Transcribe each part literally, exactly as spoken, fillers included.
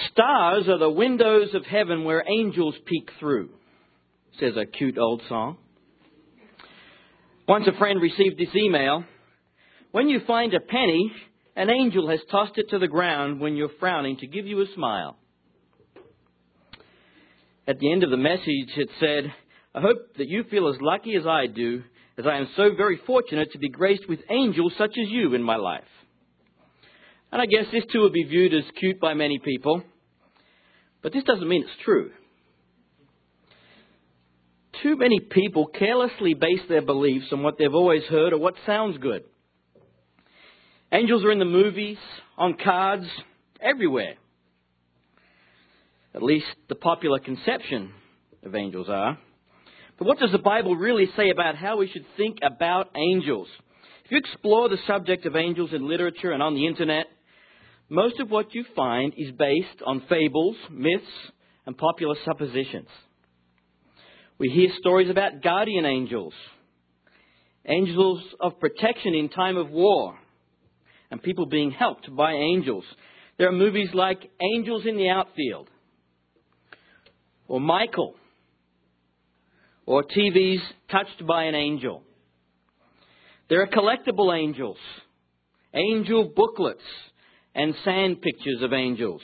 Stars are the windows of heaven where angels peek through, says a cute old song. Once a friend received this email: when you find a penny, an angel has tossed it to the ground when you're frowning to give you a smile. At the end of the message it said, I hope that you feel as lucky as I do, as I am so very fortunate to be graced with angels such as you in my life. And I guess this too will be viewed as cute by many people. But this doesn't mean it's true. Too many people carelessly base their beliefs on what they've always heard or what sounds good. Angels are in the movies, on cards, everywhere. At least the popular conception of angels are. But what does the Bible really say about how we should think about angels? If you explore the subject of angels in literature and on the internet, most of what you find is based on fables, myths, and popular suppositions. We hear stories about guardian angels, angels of protection in time of war, and people being helped by angels. There are movies like Angels in the Outfield, or Michael, or T V's Touched by an Angel. There are collectible angels, angel booklets, and sand pictures of angels.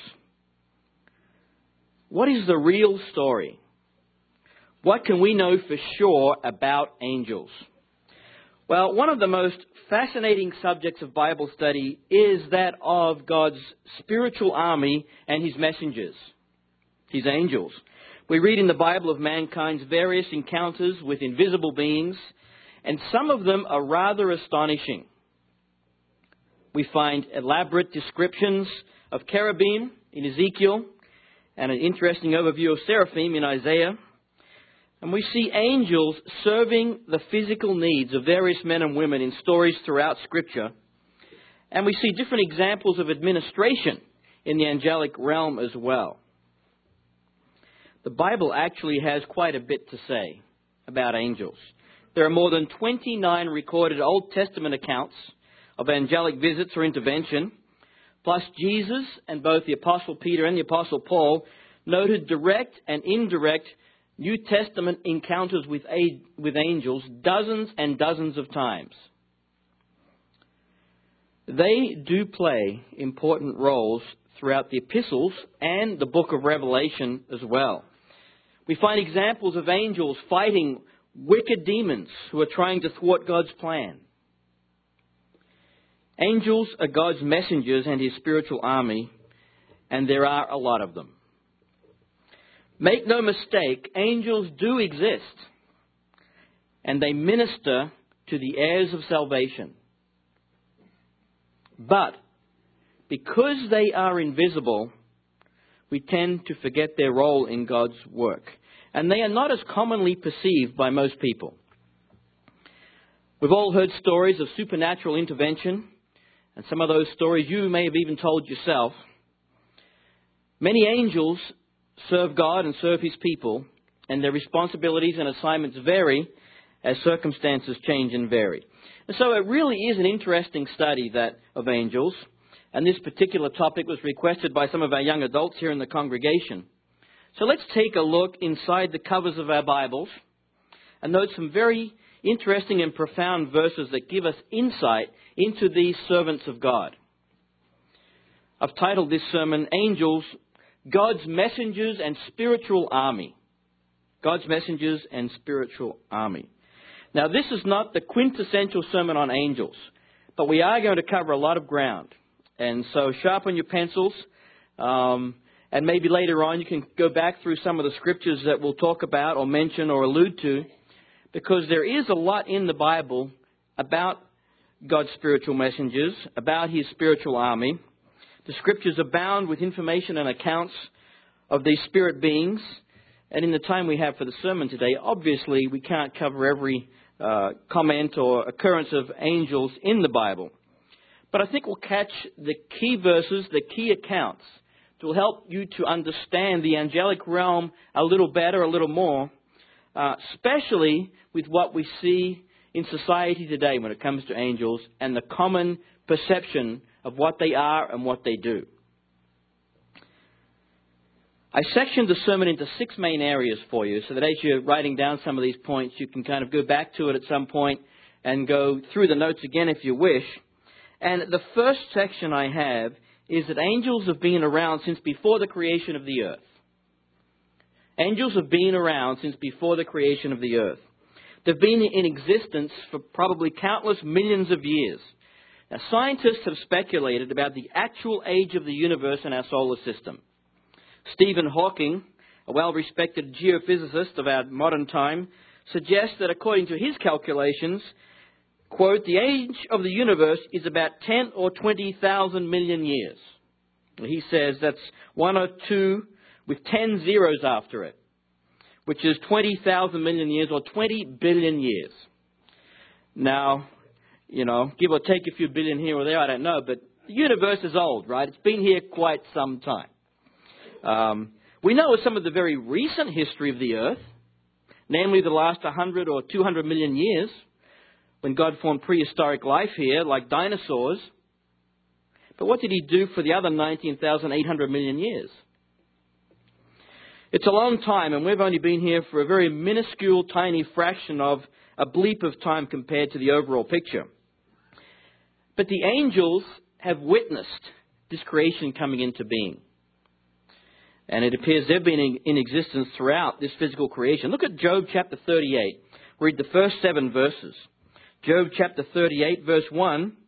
What is the real story? What can we know for sure about angels? Well, one of the most fascinating subjects of Bible study is that of God's spiritual army and his messengers, his angels. We read in the Bible of mankind's various encounters with invisible beings, and some of them are rather astonishing. We find elaborate descriptions of cherubim in Ezekiel and an interesting overview of seraphim in Isaiah. And we see angels serving the physical needs of various men and women in stories throughout Scripture. And we see different examples of administration in the angelic realm as well. The Bible actually has quite a bit to say about angels. There are more than twenty-nine recorded Old Testament accounts of angelic visits or intervention, plus Jesus and both the Apostle Peter and the Apostle Paul noted direct and indirect New Testament encounters with with angels dozens and dozens of times. They do play important roles throughout the epistles and the book of Revelation as well. We find examples of angels fighting wicked demons who are trying to thwart God's plan. Angels are God's messengers and his spiritual army, and there are a lot of them. Make no mistake, angels do exist, and they minister to the heirs of salvation. But because they are invisible, we tend to forget their role in God's work, and they are not as commonly perceived by most people. We've all heard stories of supernatural intervention, and some of those stories you may have even told yourself. Many angels serve God and serve his people, and their responsibilities and assignments vary as circumstances change and vary. And so it really is an interesting study that of angels, and this particular topic was requested by some of our young adults here in the congregation. So let's take a look inside the covers of our Bibles and note some very interesting and profound verses that give us insight into these servants of God. I've titled this sermon, Angels, God's Messengers and Spiritual Army. God's Messengers and Spiritual Army. Now, this is not the quintessential sermon on angels, but we are going to cover a lot of ground. And so sharpen your pencils, um, and maybe later on you can go back through some of the scriptures that we'll talk about or mention or allude to, because there is a lot in the Bible about God's spiritual messengers, about his spiritual army. The scriptures abound with information and accounts of these spirit beings. And in the time we have for the sermon today, obviously we can't cover every uh, comment or occurrence of angels in the Bible. But I think we'll catch the key verses, the key accounts, that will help you to understand the angelic realm a little better, a little more, uh, especially with what we see in society today when it comes to angels and the common perception of what they are and what they do. I sectioned the sermon into six main areas for you so that as you're writing down some of these points, you can kind of go back to it at some point and go through the notes again if you wish. And the first section I have is that angels have been around since before the creation of the earth. Angels have been around since before the creation of the earth. They've been in existence for probably countless millions of years. Now, scientists have speculated about the actual age of the universe and our solar system. Stephen Hawking, a well-respected geophysicist of our modern time, suggests that according to his calculations, quote, the age of the universe is about ten or twenty thousand million years. He says that's one or two with ten zeros after it, which is twenty thousand million years or twenty billion years. Now, you know, give or take a few billion here or there, I don't know, but the universe is old, right? It's been here quite some time. Um, we know of some of the very recent history of the earth, namely the last one hundred or two hundred million years, when God formed prehistoric life here, like dinosaurs. But what did he do for the other nineteen thousand eight hundred million years? It's a long time, and we've only been here for a very minuscule, tiny fraction of a bleep of time compared to the overall picture. But the angels have witnessed this creation coming into being. And it appears they've been in, in existence throughout this physical creation. Look at Job chapter thirty-eight. Read the first seven verses. Job chapter thirty-eight, verse one.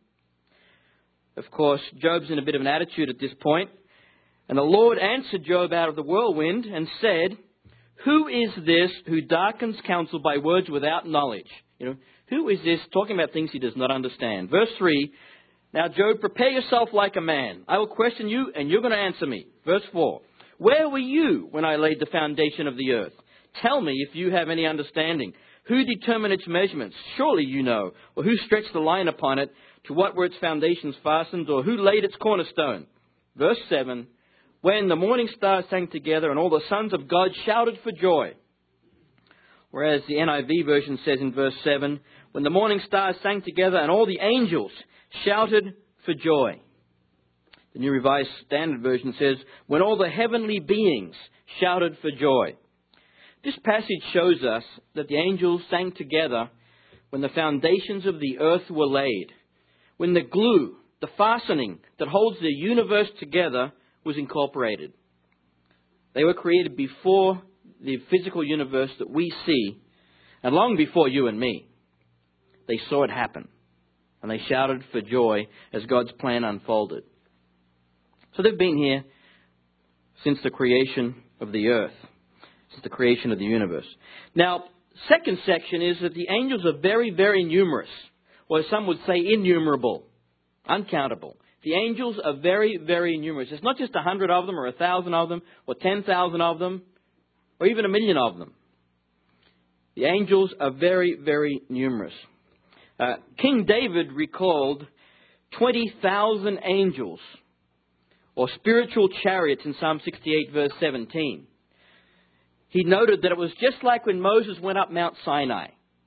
Of course, Job's in a bit of an attitude at this point. And the Lord answered Job out of the whirlwind and said, who is this who darkens counsel by words without knowledge? You know, who is this talking about things he does not understand? Verse three, now Job, prepare yourself like a man. I will question you and you're going to answer me. Verse four, where were you when I laid the foundation of the earth? Tell me if you have any understanding. Who determined its measurements? Surely you know. Or who stretched the line upon it? To what were its foundations fastened? Or who laid its cornerstone? Verse seven, when the morning stars sang together and all the sons of God shouted for joy. Whereas the N I V version says in verse seven, when the morning stars sang together and all the angels shouted for joy. The New Revised Standard Version says, when all the heavenly beings shouted for joy. This passage shows us that the angels sang together when the foundations of the earth were laid, when the glue, the fastening that holds the universe together was incorporated. They were created before the physical universe that we see, and long before you and me. They saw it happen, and they shouted for joy as God's plan unfolded. So they've been here since the creation of the earth, since the creation of the universe. Now, second section is that the angels are very, very numerous, or some would say innumerable, uncountable. The angels are very, very numerous. It's not just a hundred of them, or a thousand of them, or ten thousand of them, or even a million of them. The angels are very, very numerous. Uh, King David recalled twenty thousand angels, or spiritual chariots in Psalm sixty-eight, verse seventeen. He noted that it was just like when Moses went up Mount Sinai.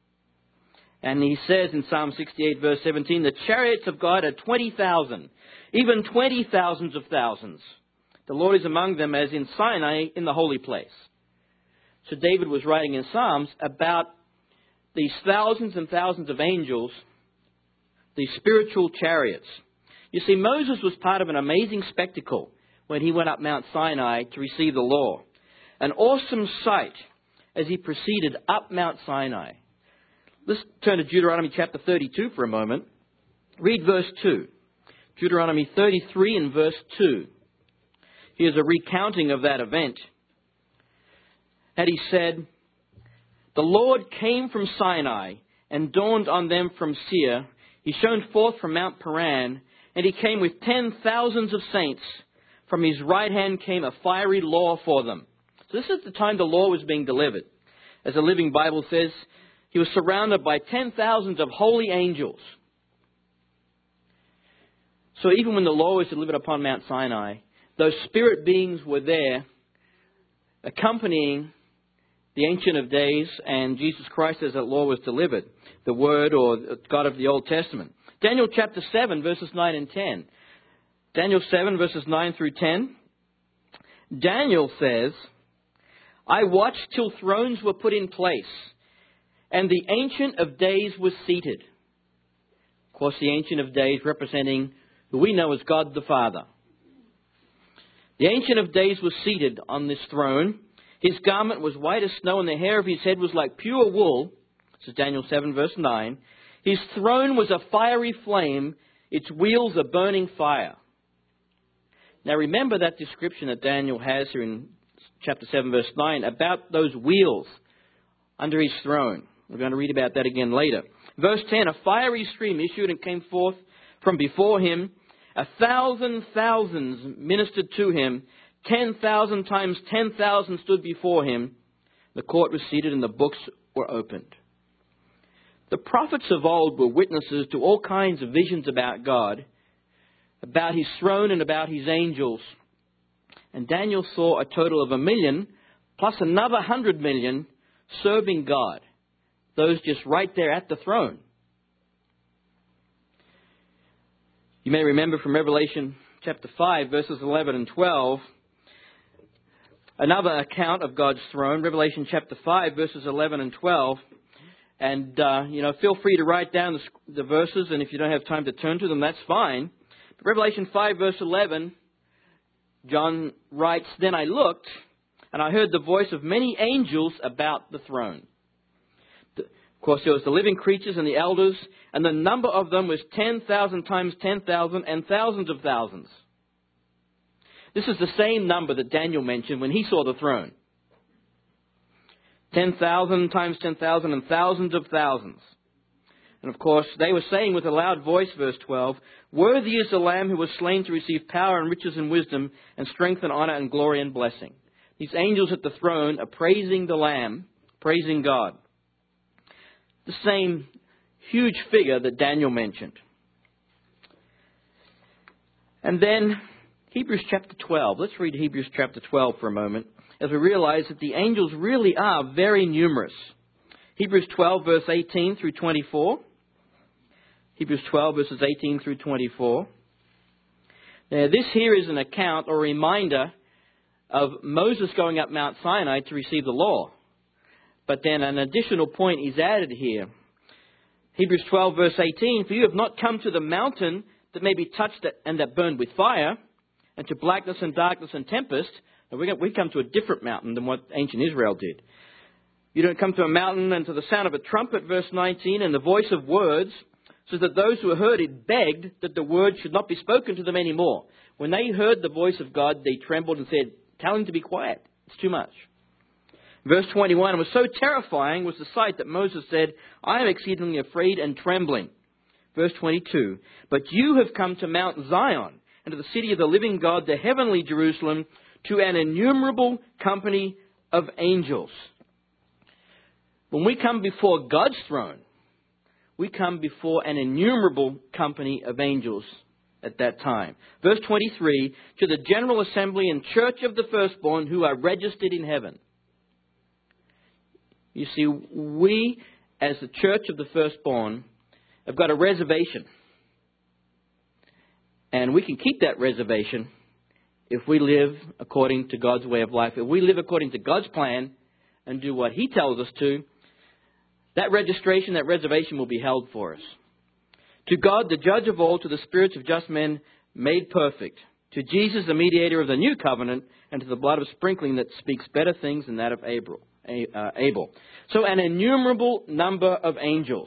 And he says in Psalm sixty-eight, verse seventeen, the chariots of God are twenty thousand, even twenty thousands of thousands. The Lord is among them as in Sinai in the holy place. So David was writing in Psalms about these thousands and thousands of angels, these spiritual chariots. You see, Moses was part of an amazing spectacle when he went up Mount Sinai to receive the law. An awesome sight as he proceeded up Mount Sinai. Let's turn to Deuteronomy chapter thirty-two for a moment. Read verse two. Deuteronomy thirty-three and verse two. Here's a recounting of that event. And he said, the Lord came from Sinai and dawned on them from Seir. He shone forth from Mount Paran, and he came with ten thousands of saints. From his right hand came a fiery law for them. So this is the time the law was being delivered. As the Living Bible says, he was surrounded by ten thousands of holy angels. So even when the law was delivered upon Mount Sinai, those spirit beings were there accompanying the Ancient of Days and Jesus Christ as that law was delivered, the Word or God of the Old Testament. Daniel chapter seven, verses nine and ten. Daniel seven, verses nine through ten. Daniel says, I watched till thrones were put in place, and the Ancient of Days was seated. Of course, the Ancient of Days representing who we know as God the Father. The Ancient of Days was seated on this throne. His garment was white as snow, and the hair of his head was like pure wool. This is Daniel seven, verse nine. His throne was a fiery flame, its wheels a burning fire. Now remember that description that Daniel has here in chapter seven, verse nine, about those wheels under his throne. We're going to read about that again later. Verse ten, a fiery stream issued and came forth from before him. A thousand thousands ministered to him. Ten thousand times ten thousand stood before him. The court was seated and the books were opened. The prophets of old were witnesses to all kinds of visions about God, about his throne and about his angels. And Daniel saw a total of a million plus another hundred million serving God. Those just right there at the throne. You may remember from Revelation chapter five, verses eleven and twelve, another account of God's throne, Revelation chapter five, verses eleven and twelve. And, uh, you know, feel free to write down the, the verses, and if you don't have time to turn to them, that's fine. But Revelation five, verse eleven, John writes, Then I looked, and I heard the voice of many angels about the throne. The, of course, there was the living creatures and the elders, and the number of them was ten thousand times ten thousand and thousands of thousands. This is the same number that Daniel mentioned when he saw the throne. ten thousand times ten thousand and thousands of thousands. And of course, they were saying with a loud voice, verse twelve, Worthy is the Lamb who was slain to receive power and riches and wisdom and strength and honor and glory and blessing. These angels at the throne are praising the Lamb, praising God. The same huge figure that Daniel mentioned. And then Hebrews chapter twelve. Let's read Hebrews chapter twelve for a moment, as we realize that the angels really are very numerous. Hebrews twelve, verse eighteen through twenty-four. Hebrews twelve, verses eighteen through twenty-four. Now, this here is an account or reminder of Moses going up Mount Sinai to receive the law. But then an additional point is added here. Hebrews twelve, verse eighteen, For you have not come to the mountain that may be touched and that burned with fire, and to blackness and darkness and tempest. Now, we come to a different mountain than what ancient Israel did. You don't come to a mountain and to the sound of a trumpet, verse nineteen, and the voice of words, so that those who heard it begged that the word should not be spoken to them anymore. When they heard the voice of God, they trembled and said, Tell him to be quiet. It's too much. Verse twenty-one, It was so terrifying was the sight that Moses said, I am exceedingly afraid and trembling. Verse twenty-two, But you have come to Mount Zion, and to the city of the living God, the heavenly Jerusalem, to an innumerable company of angels. When we come before God's throne, we come before an innumerable company of angels at that time. Verse twenty-three, To the general assembly and church of the firstborn who are registered in heaven. You see, we, as the church of the firstborn, have got a reservation. And we can keep that reservation if we live according to God's way of life. If we live according to God's plan and do what He tells us to, that registration, that reservation will be held for us. To God, the judge of all, to the spirits of just men made perfect, to Jesus, the mediator of the new covenant, and to the blood of sprinkling that speaks better things than that of Abel. Abel. So an innumerable number of angels.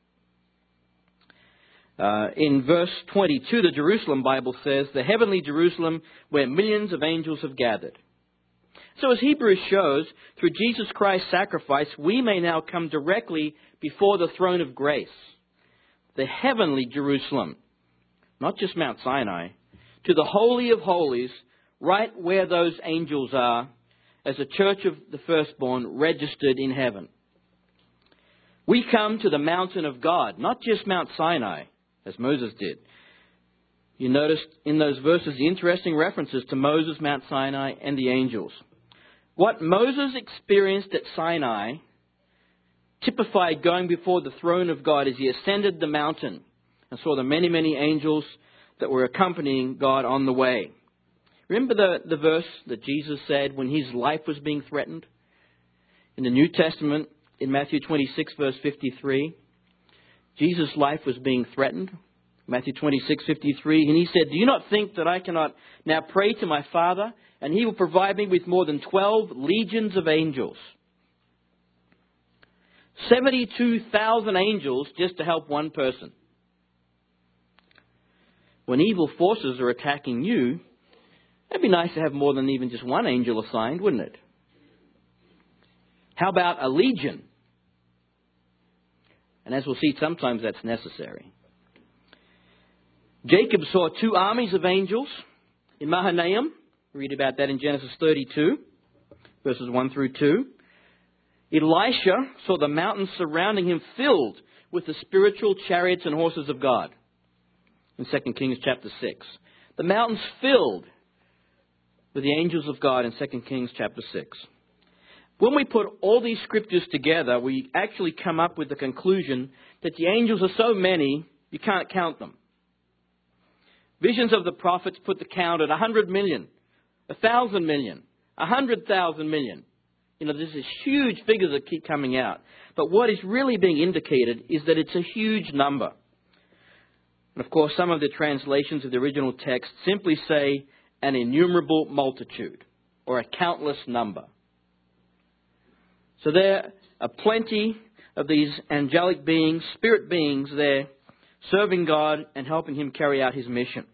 Uh, in verse twenty-two, the Jerusalem Bible says, the heavenly Jerusalem where millions of angels have gathered. So as Hebrews shows, through Jesus Christ's sacrifice, we may now come directly before the throne of grace. The heavenly Jerusalem, not just Mount Sinai, to the Holy of Holies, right where those angels are, as a church of the firstborn registered in heaven. We come to the mountain of God, not just Mount Sinai, as Moses did. You noticed in those verses the interesting references to Moses, Mount Sinai, and the angels. What Moses experienced at Sinai typified going before the throne of God as he ascended the mountain and saw the many, many angels that were accompanying God on the way. Remember the, the verse that Jesus said when his life was being threatened? In the New Testament, in Matthew twenty-six, verse fifty-three, Jesus' life was being threatened. Matthew twenty-six, fifty-three, and he said, "Do you not think that I cannot now pray to my Father, and he will provide me with more than twelve legions of angels?" seventy-two thousand angels just to help one person. When evil forces are attacking you, it'd be nice to have more than even just one angel assigned, wouldn't it? How about a legion? And as we'll see, sometimes that's necessary. Jacob saw two armies of angels in Mahanaim. Read about that in Genesis thirty-two, verses one through two. Elisha saw the mountains surrounding him filled with the spiritual chariots and horses of God. In Second Kings chapter six. The mountains filled with the angels of God in Second Kings chapter six. When we put all these scriptures together, we actually come up with the conclusion that the angels are so many, you can't count them. Visions of the prophets put the count at one hundred million, one thousand million, one hundred thousand million. You know, there's these huge figures that keep coming out. But what is really being indicated is that it's a huge number. And of course, some of the translations of the original text simply say an innumerable multitude or a countless number. So there are plenty of these angelic beings, spirit beings there, serving God and helping him carry out his mission.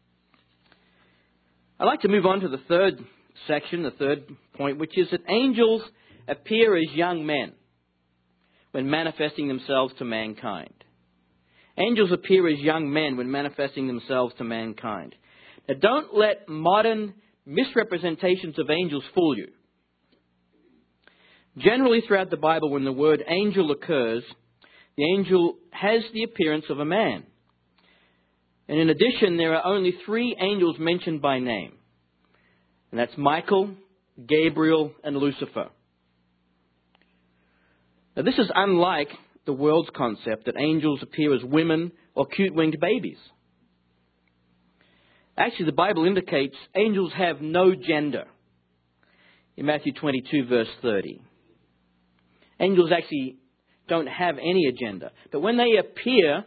I'd like to move on to the third section, the third point, which is that angels appear as young men when manifesting themselves to mankind. Angels appear as young men when manifesting themselves to mankind. Now, don't let modern misrepresentations of angels fool you. Generally, throughout the Bible, when the word angel occurs, the angel has the appearance of a man. And in addition, there are only three angels mentioned by name. And that's Michael, Gabriel, and Lucifer. Now, this is unlike the world's concept that angels appear as women or cute-winged babies. Actually, the Bible indicates angels have no gender. In Matthew twenty-two, verse thirty. Angels actually don't have any agenda. But when they appear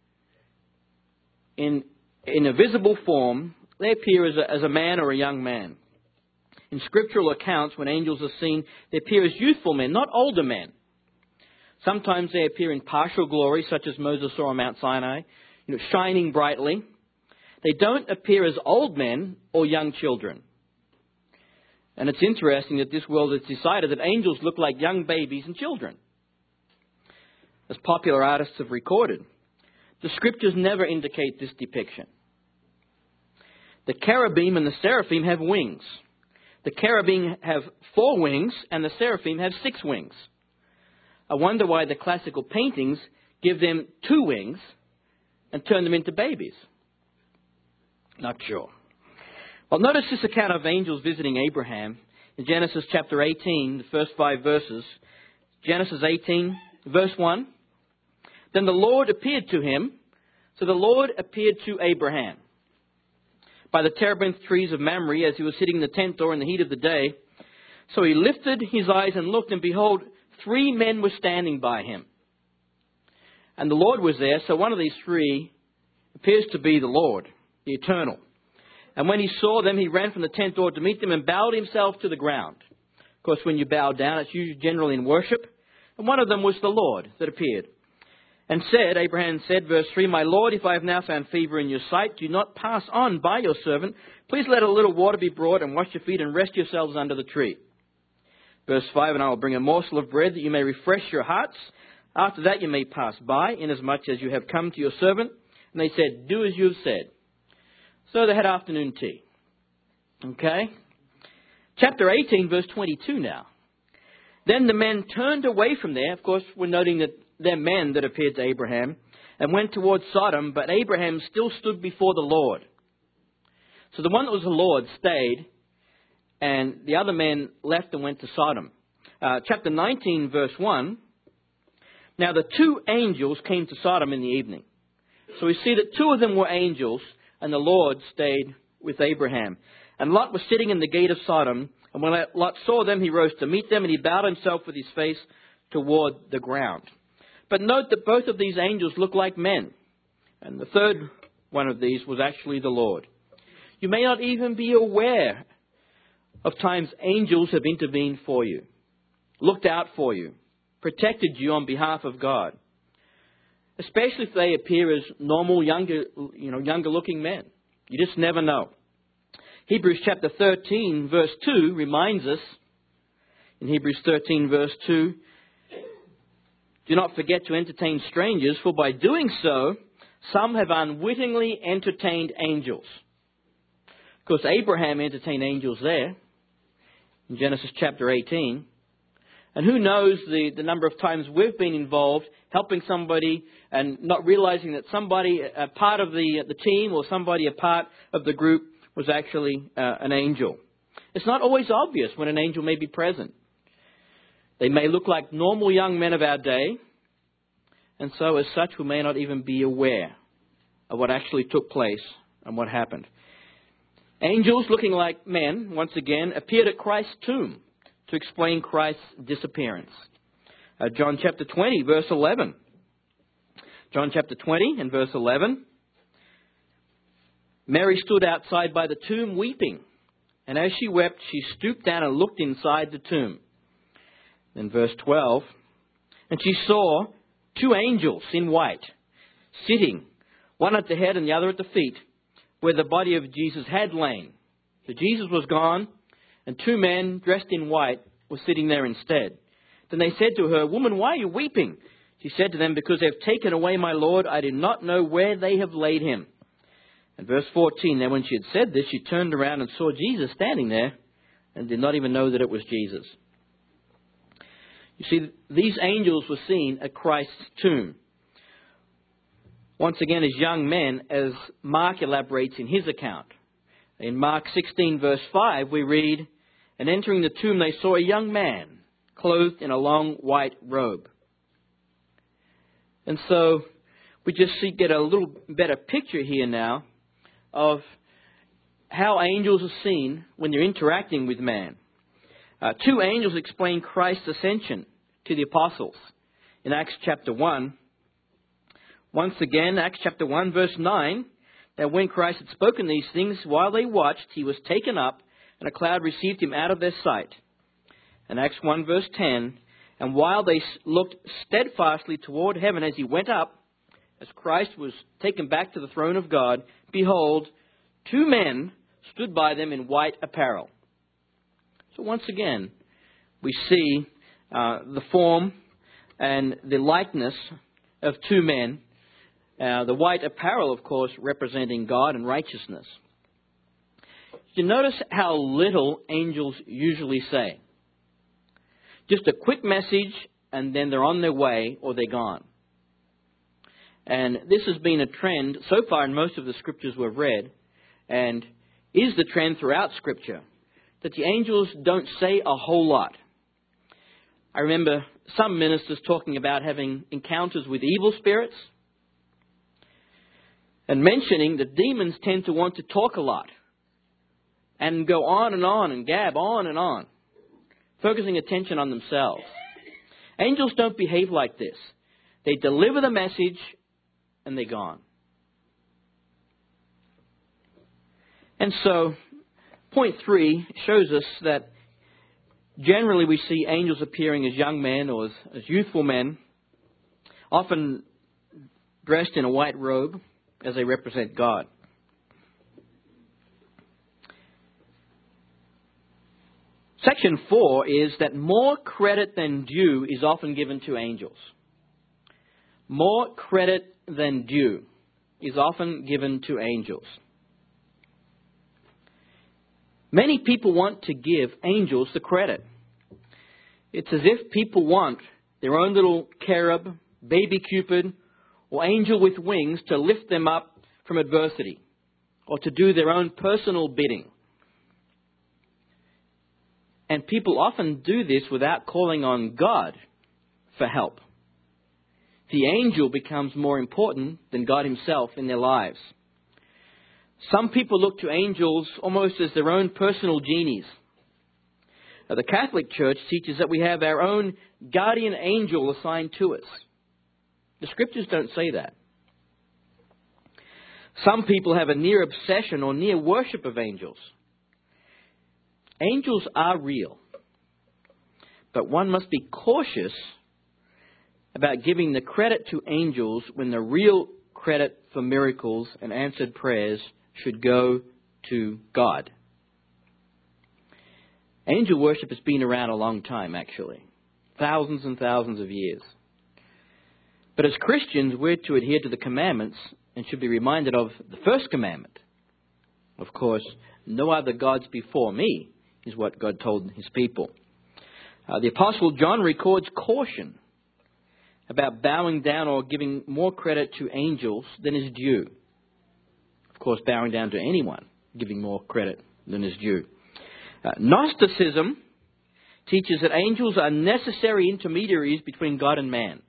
in, in a visible form, they appear as a, as a man or a young man. In scriptural accounts, when angels are seen, they appear as youthful men, not older men. Sometimes they appear in partial glory, such as Moses saw on Mount Sinai, you know, shining brightly. They don't appear as old men or young children. And it's interesting that this world has decided that angels look like young babies and children, as popular artists have recorded. The scriptures never indicate this depiction. The cherubim and the seraphim have wings. The cherubim have four wings and the seraphim have six wings. I wonder why the classical paintings give them two wings and turn them into babies. Not sure. Well, notice this account of angels visiting Abraham in Genesis chapter eighteen, the first five verses. Genesis eighteen, verse one. Then the Lord appeared to him. So the Lord appeared to Abraham by the terebinth trees of Mamre as he was sitting in the tent door in the heat of the day. So he lifted his eyes and looked, and behold, three men were standing by him. And the Lord was there, so one of these three appears to be the Lord, the Eternal. And when he saw them, he ran from the tent door to meet them and bowed himself to the ground. Of course, when you bow down, it's usually generally in worship. And one of them was the Lord that appeared. And said, Abraham said, verse three, My Lord, if I have now found favor in your sight, do not pass on by your servant. Please let a little water be brought and wash your feet and rest yourselves under the tree. Verse five, And I will bring a morsel of bread that you may refresh your hearts. After that you may pass by, inasmuch as you have come to your servant. And they said, Do as you have said. So they had afternoon tea. Okay? Chapter eighteen, verse twenty-two now. Then the men turned away from there. Of course, we're noting that they're men that appeared to Abraham. And went towards Sodom, but Abraham still stood before the Lord. So the one that was the Lord stayed, and the other men left and went to Sodom. Uh, chapter nineteen, verse one. Now the two angels came to Sodom in the evening. So we see that two of them were angels, and the Lord stayed with Abraham. And Lot was sitting in the gate of Sodom. And when Lot saw them, he rose to meet them, and he bowed himself with his face toward the ground. But note that both of these angels look like men. And the third one of these was actually the Lord. You may not even be aware of times angels have intervened for you, looked out for you, protected you on behalf of God. Especially if they appear as normal, younger, you know, younger looking men. You just never know. Hebrews chapter thirteen, verse two reminds us, in Hebrews thirteen, verse two, do not forget to entertain strangers, for by doing so, some have unwittingly entertained angels. Of course, Abraham entertained angels there, in Genesis chapter eighteen. And who knows the, the number of times we've been involved helping somebody and not realizing that somebody, a part of the, the team or somebody, a part of the group, was actually uh, an angel. It's not always obvious when an angel may be present. They may look like normal young men of our day, and so as such we may not even be aware of what actually took place and what happened. Angels looking like men, once again, appeared at Christ's tomb to explain Christ's disappearance. Uh, John chapter twenty, verse eleven. John chapter twenty and verse eleven. Mary stood outside by the tomb weeping, and as she wept, she stooped down and looked inside the tomb. Then verse twelve, and she saw two angels in white, sitting, one at the head and the other at the feet, where the body of Jesus had lain. So Jesus was gone, and two men dressed in white were sitting there instead. Then they said to her, "Woman, why are you weeping?" She said to them, "Because they have taken away my Lord. I do not know where they have laid him." And verse fourteen, now when she had said this, she turned around and saw Jesus standing there and did not even know that it was Jesus. You see, these angels were seen at Christ's tomb. Once again, as young men, as Mark elaborates in his account. In Mark sixteen, verse five, we read, "And entering the tomb, they saw a young man, clothed in a long white robe." And so, we just see, get a little better picture here now of how angels are seen when they're interacting with man. Uh, two angels explain Christ's ascension to the apostles in Acts chapter one. Once again, Acts chapter one, verse nine, that when Christ had spoken these things, while they watched, he was taken up, and a cloud received him out of their sight. And Acts one, verse ten, and while they looked steadfastly toward heaven as he went up, as Christ was taken back to the throne of God, behold, two men stood by them in white apparel. So once again, we see uh, the form and the likeness of two men. Uh, the white apparel, of course, representing God and righteousness. You notice how little angels usually say. Just a quick message, and then they're on their way or they're gone. And this has been a trend so far in most of the scriptures we've read, and is the trend throughout Scripture, that the angels don't say a whole lot. I remember some ministers talking about having encounters with evil spirits, and mentioning that demons tend to want to talk a lot, and go on and on and gab on and on, focusing attention on themselves. Angels don't behave like this. They deliver the message, and they're gone. And so, point three shows us that generally we see angels appearing as young men or as, as youthful men, often dressed in a white robe as they represent God. Section four is that more credit than due is often given to angels. More credit than due is often given to angels. Many people want to give angels the credit. It's as if people want their own little cherub, baby Cupid, or angel with wings to lift them up from adversity, or to do their own personal bidding. And people often do this without calling on God for help. The angel becomes more important than God himself in their lives. Some people look to angels almost as their own personal genies. Now, the Catholic Church teaches that we have our own guardian angel assigned to us. The Scriptures don't say that. Some people have a near obsession or near worship of angels. Angels are real, but one must be cautious about giving the credit to angels when the real credit for miracles and answered prayers should go to God. Angel worship has been around a long time, actually. Thousands and thousands of years. But as Christians, we're to adhere to the commandments and should be reminded of the first commandment. Of course, no other gods before me is what God told his people. Uh, the Apostle John records caution about bowing down or giving more credit to angels than is due. Of course, bowing down to anyone, giving more credit than is due. Uh, Gnosticism teaches that angels are necessary intermediaries between God and man.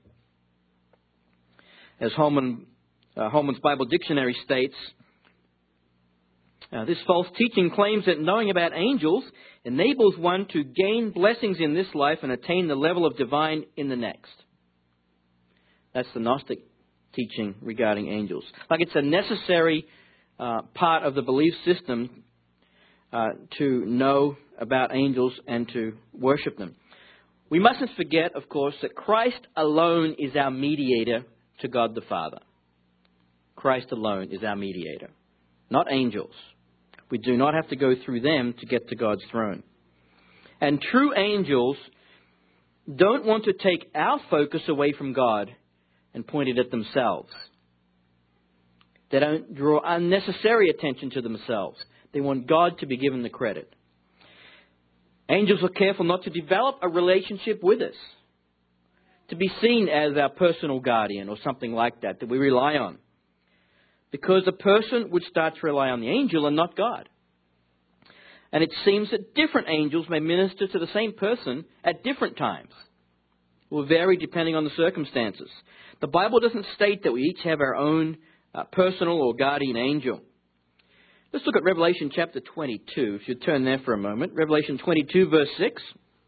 As Holman, uh, Holman's Bible Dictionary states, uh, this false teaching claims that knowing about angels enables one to gain blessings in this life and attain the level of divine in the next. That's the Gnostic teaching regarding angels. Like it's a necessary uh, part of the belief system uh, to know about angels and to worship them. We mustn't forget, of course, that Christ alone is our mediator to God the Father. Christ alone is our mediator, not angels. We do not have to go through them to get to God's throne. And true angels don't want to take our focus away from God and point it at themselves. They don't draw unnecessary attention to themselves. They want God to be given the credit. Angels are careful not to develop a relationship with us, to be seen as our personal guardian or something like that, that we rely on. Because a person would start to rely on the angel and not God. And it seems that different angels may minister to the same person at different times. It will vary depending on the circumstances. The Bible doesn't state that we each have our own uh, personal or guardian angel. Let's look at Revelation chapter twenty-two, if you turn there for a moment. Revelation twenty-two, verse six.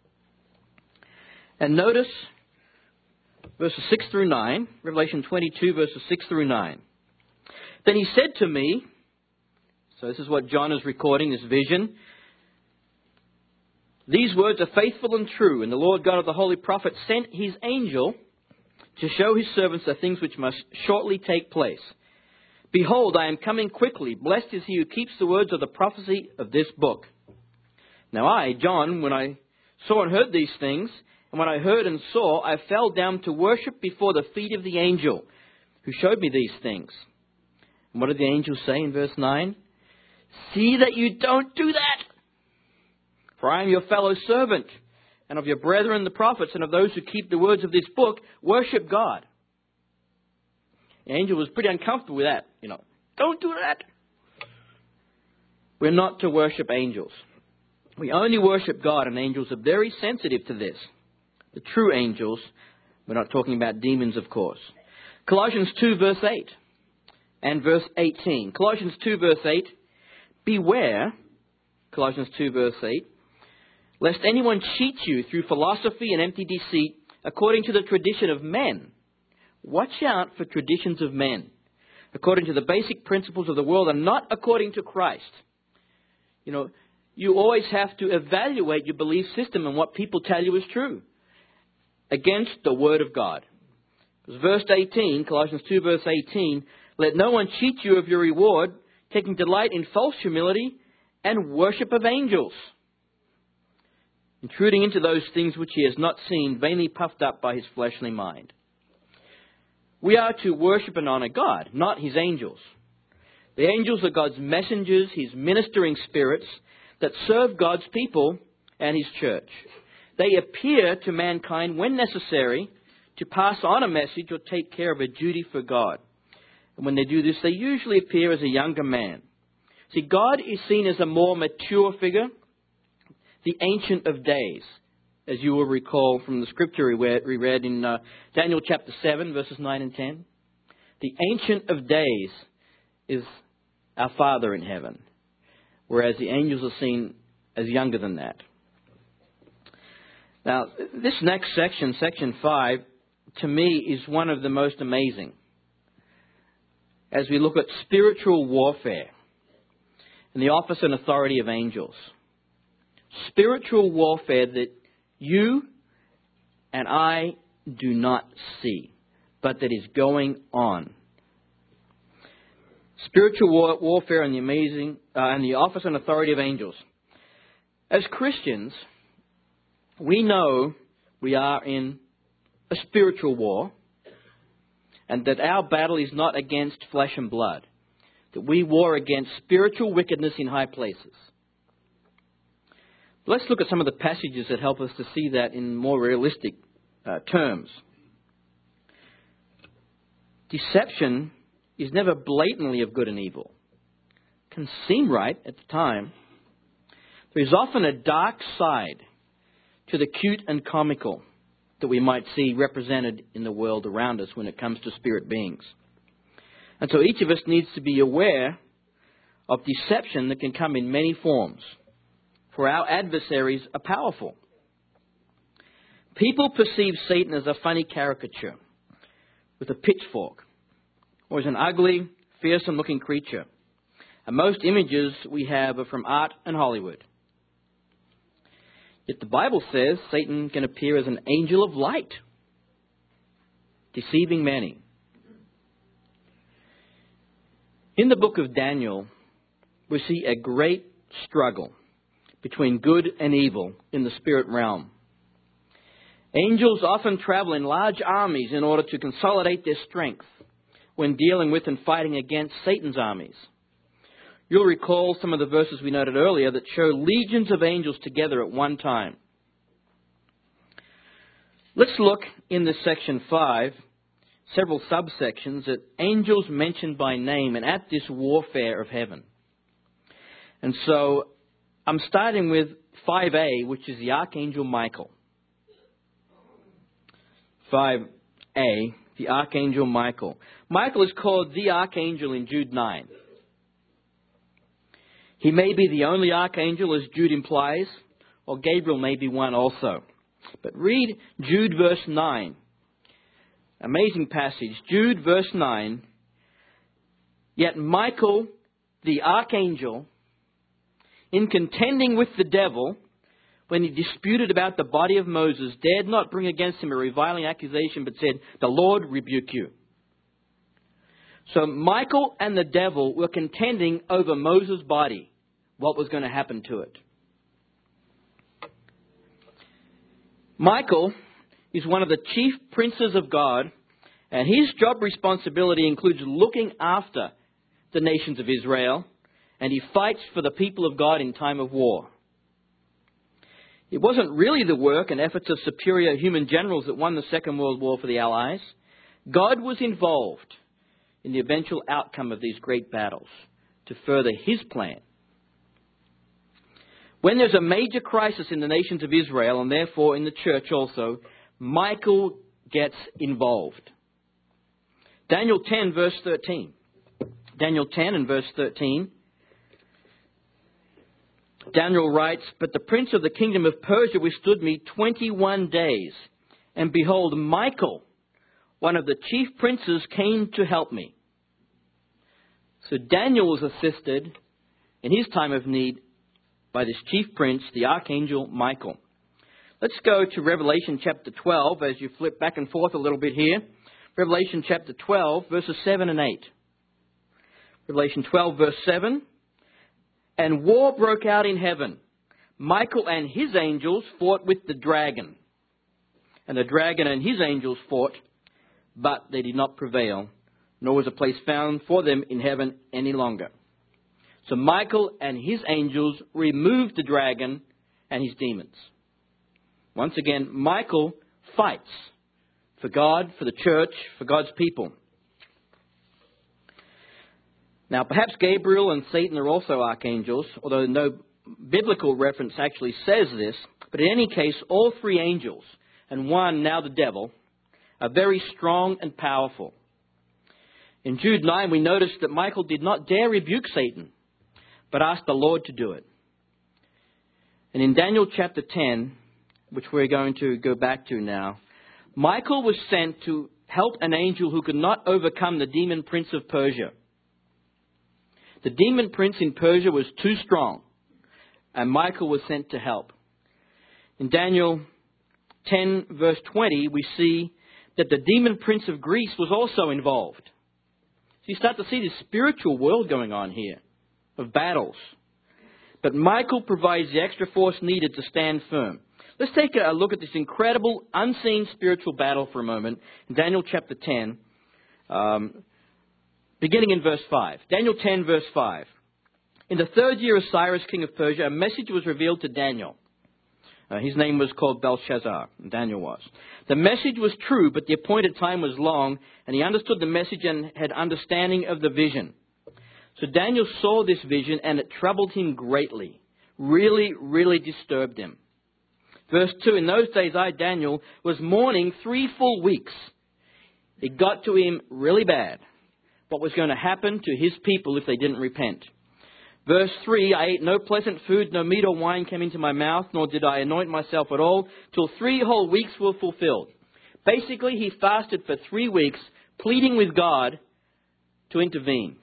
And notice verses six through nine. Revelation twenty-two, verses six through nine. Then he said to me, so this is what John is recording, this vision. These words are faithful and true, and the Lord God of the holy prophet sent his angel to show his servants the things which must shortly take place. Behold, I am coming quickly. Blessed is he who keeps the words of the prophecy of this book. Now I, John, when I saw and heard these things, and when I heard and saw, I fell down to worship before the feet of the angel who showed me these things. And what did the angel say in verse nine? See that you don't do that. For I am your fellow servant, and of your brethren the prophets, and of those who keep the words of this book. Worship God. The angel was pretty uncomfortable with that. You know, don't do that. We're not to worship angels. We only worship God, and angels are very sensitive to this. The true angels, we're not talking about demons, of course. Colossians two, verse eight and verse eighteen. Colossians two, verse eight. Beware, Colossians two, verse eight, lest anyone cheat you through philosophy and empty deceit, according to the tradition of men. Watch out for traditions of men, according to the basic principles of the world and not according to Christ. You know, you always have to evaluate your belief system and what people tell you is true against the Word of God. Because verse eighteen, Colossians two, verse eighteen, let no one cheat you of your reward, taking delight in false humility and worship of angels, intruding into those things which he has not seen, vainly puffed up by his fleshly mind. We are to worship and honor God, not his angels. The angels are God's messengers, his ministering spirits that serve God's people and his church. They appear to mankind when necessary to pass on a message or take care of a duty for God. And when they do this, they usually appear as a younger man. See, God is seen as a more mature figure, the Ancient of Days, as you will recall from the scripture we read in uh, Daniel chapter seven, verses nine and ten. The Ancient of Days is our Father in heaven, whereas the angels are seen as younger than that. Now, this next section, section five, to me is one of the most amazing as we look at spiritual warfare and the office and authority of angels. Spiritual warfare that you and I do not see, but that is going on. Spiritual war- warfare and the amazing uh, and the office and authority of angels. As Christians, we know we are in a spiritual war, and that our battle is not against flesh and blood, that we war against spiritual wickedness in high places. Let's look at some of the passages that help us to see that in more realistic uh, terms. Deception is never blatantly of good and evil. It can seem right at the time. There is often a dark side to the cute and comical that we might see represented in the world around us when it comes to spirit beings. And so each of us needs to be aware of deception that can come in many forms, for our adversaries are powerful. People perceive Satan as a funny caricature with a pitchfork, or as an ugly, fearsome-looking creature. And most images we have are from art and Hollywood. Yet the Bible says Satan can appear as an angel of light, deceiving many. In the book of Daniel, we see a great struggle between good and evil in the spirit realm. Angels often travel in large armies in order to consolidate their strength when dealing with and fighting against Satan's armies. You'll recall some of the verses we noted earlier that show legions of angels together at one time. Let's look in this section five, several subsections, at angels mentioned by name and at this warfare of heaven. And so I'm starting with five A, which is the Archangel Michael. five A, the Archangel Michael. Michael is called the Archangel in Jude nine. He may be the only archangel, as Jude implies, or Gabriel may be one also. But read Jude verse nine. Amazing passage. Jude verse nine. Yet Michael, the archangel, in contending with the devil, when he disputed about the body of Moses, dared not bring against him a reviling accusation, but said, "The Lord rebuke you." So Michael and the devil were contending over Moses' body, what was going to happen to it. Michael is one of the chief princes of God, and his job responsibility includes looking after the nations of Israel, and he fights for the people of God in time of war. It wasn't really the work and efforts of superior human generals that won the Second World War for the Allies. God was involved in the eventual outcome of these great battles to further his plan. When there's a major crisis in the nations of Israel, and therefore in the church also, Michael gets involved. Daniel ten, verse thirteen. Daniel ten and verse thirteen. Daniel writes, "But the prince of the kingdom of Persia withstood me twenty-one days. And behold, Michael, one of the chief princes, came to help me." So Daniel was assisted in his time of need by this chief prince, the Archangel Michael. Let's go to Revelation chapter twelve as you flip back and forth a little bit here. Revelation chapter twelve, verses seven and eight. Revelation twelve, verse seven. "And war broke out in heaven. Michael and his angels fought with the dragon. And the dragon and his angels fought, but they did not prevail, nor was a place found for them in heaven any longer." So Michael and his angels removed the dragon and his demons. Once again, Michael fights for God, for the church, for God's people. Now, perhaps Gabriel and Satan are also archangels, although no biblical reference actually says this. But in any case, all three angels, and one, now the devil, are very strong and powerful. In Jude nine, we notice that Michael did not dare rebuke Satan, but asked the Lord to do it. And in Daniel chapter ten, which we're going to go back to now, Michael was sent to help an angel who could not overcome the demon prince of Persia. The demon prince in Persia was too strong, and Michael was sent to help. In Daniel ten, verse twenty, we see that the demon prince of Greece was also involved. So you start to see this spiritual world going on here of battles. But Michael provides the extra force needed to stand firm. Let's take a look at this incredible, unseen spiritual battle for a moment in Daniel chapter ten, um, beginning in verse five. Daniel ten, verse five. In the third year of Cyrus, king of Persia, a message was revealed to Daniel. Uh, his name was called Belshazzar, Daniel was. The message was true, but the appointed time was long, and he understood the message and had understanding of the vision. So Daniel saw this vision, and it troubled him greatly. Really, really disturbed him. Verse two, in those days I, Daniel, was mourning three full weeks. It got to him really bad what was going to happen to his people if they didn't repent. Verse three, I ate no pleasant food, no meat or wine came into my mouth, nor did I anoint myself at all, till three whole weeks were fulfilled. Basically, he fasted for three weeks, pleading with God to intervene.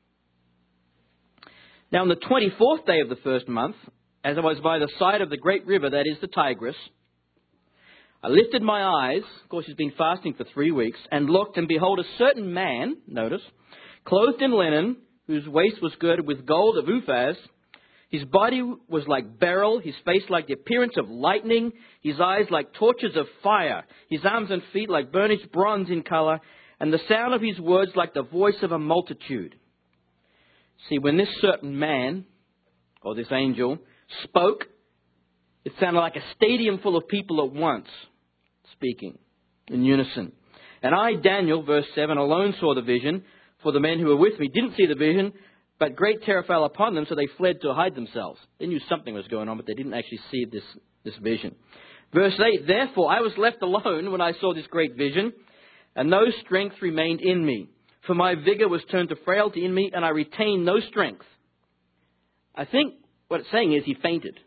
Now, on the twenty-fourth day of the first month, as I was by the side of the great river, that is the Tigris, I lifted my eyes, of course he's been fasting for three weeks, and looked, and behold, a certain man, notice, clothed in linen, whose waist was girded with gold of Uphaz. His body was like beryl, his face like the appearance of lightning, his eyes like torches of fire, his arms and feet like burnished bronze in colour, and the sound of his words like the voice of a multitude. See, when this certain man, or this angel, spoke, it sounded like a stadium full of people at once speaking in unison. And I, Daniel, verse seven, alone saw the vision, for the men who were with me didn't see the vision, but great terror fell upon them, so they fled to hide themselves. They knew something was going on, but they didn't actually see this, this vision. Verse eight, therefore I was left alone when I saw this great vision, and no strength remained in me. For my vigor was turned to frailty in me, and I retained no strength. I think what it's saying is he fainted.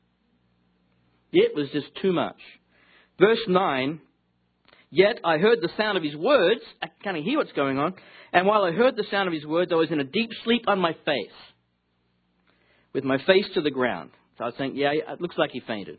It was just too much. Verse nine, yet I heard the sound of his words. I can't hear what's going on. And while I heard the sound of his words, I was in a deep sleep on my face, with my face to the ground. So I was saying, yeah, it looks like he fainted.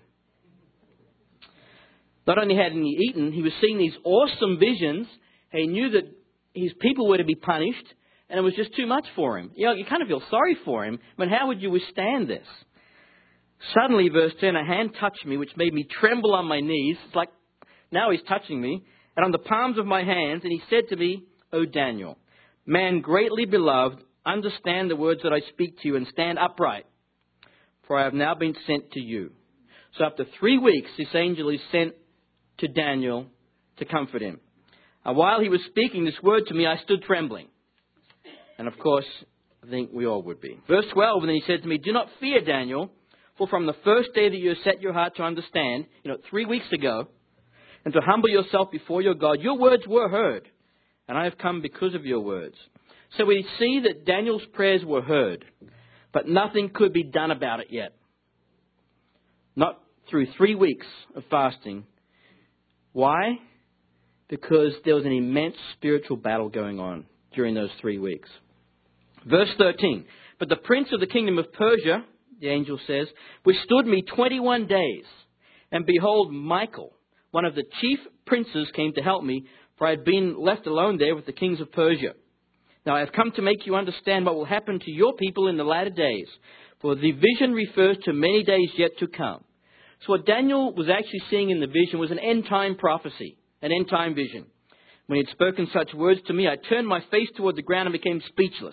Not only had he eaten, he was seeing these awesome visions. He knew that his people were to be punished, and it was just too much for him. You know, you kind of feel sorry for him. I mean, how would you withstand this? Suddenly, verse ten, a hand touched me, which made me tremble on my knees. It's like, now he's touching me, and on the palms of my hands, and he said to me, O Daniel, man greatly beloved, understand the words that I speak to you, and stand upright, for I have now been sent to you. So after three weeks, this angel is sent to Daniel to comfort him. And while he was speaking this word to me, I stood trembling. And of course, I think we all would be. Verse twelve, and then he said to me, do not fear, Daniel, for from the first day that you have set your heart to understand, you know, three weeks ago, and to humble yourself before your God, your words were heard, and I have come because of your words. So we see that Daniel's prayers were heard, but nothing could be done about it yet. Not through three weeks of fasting. Why? Because there was an immense spiritual battle going on during those three weeks. Verse thirteen, but the prince of the kingdom of Persia, the angel says, withstood me twenty-one days. And behold, Michael, one of the chief princes, came to help me, for I had been left alone there with the kings of Persia. Now I have come to make you understand what will happen to your people in the latter days, for the vision refers to many days yet to come. So what Daniel was actually seeing in the vision was an end-time prophecy, an end-time vision. When he had spoken such words to me, I turned my face toward the ground and became speechless.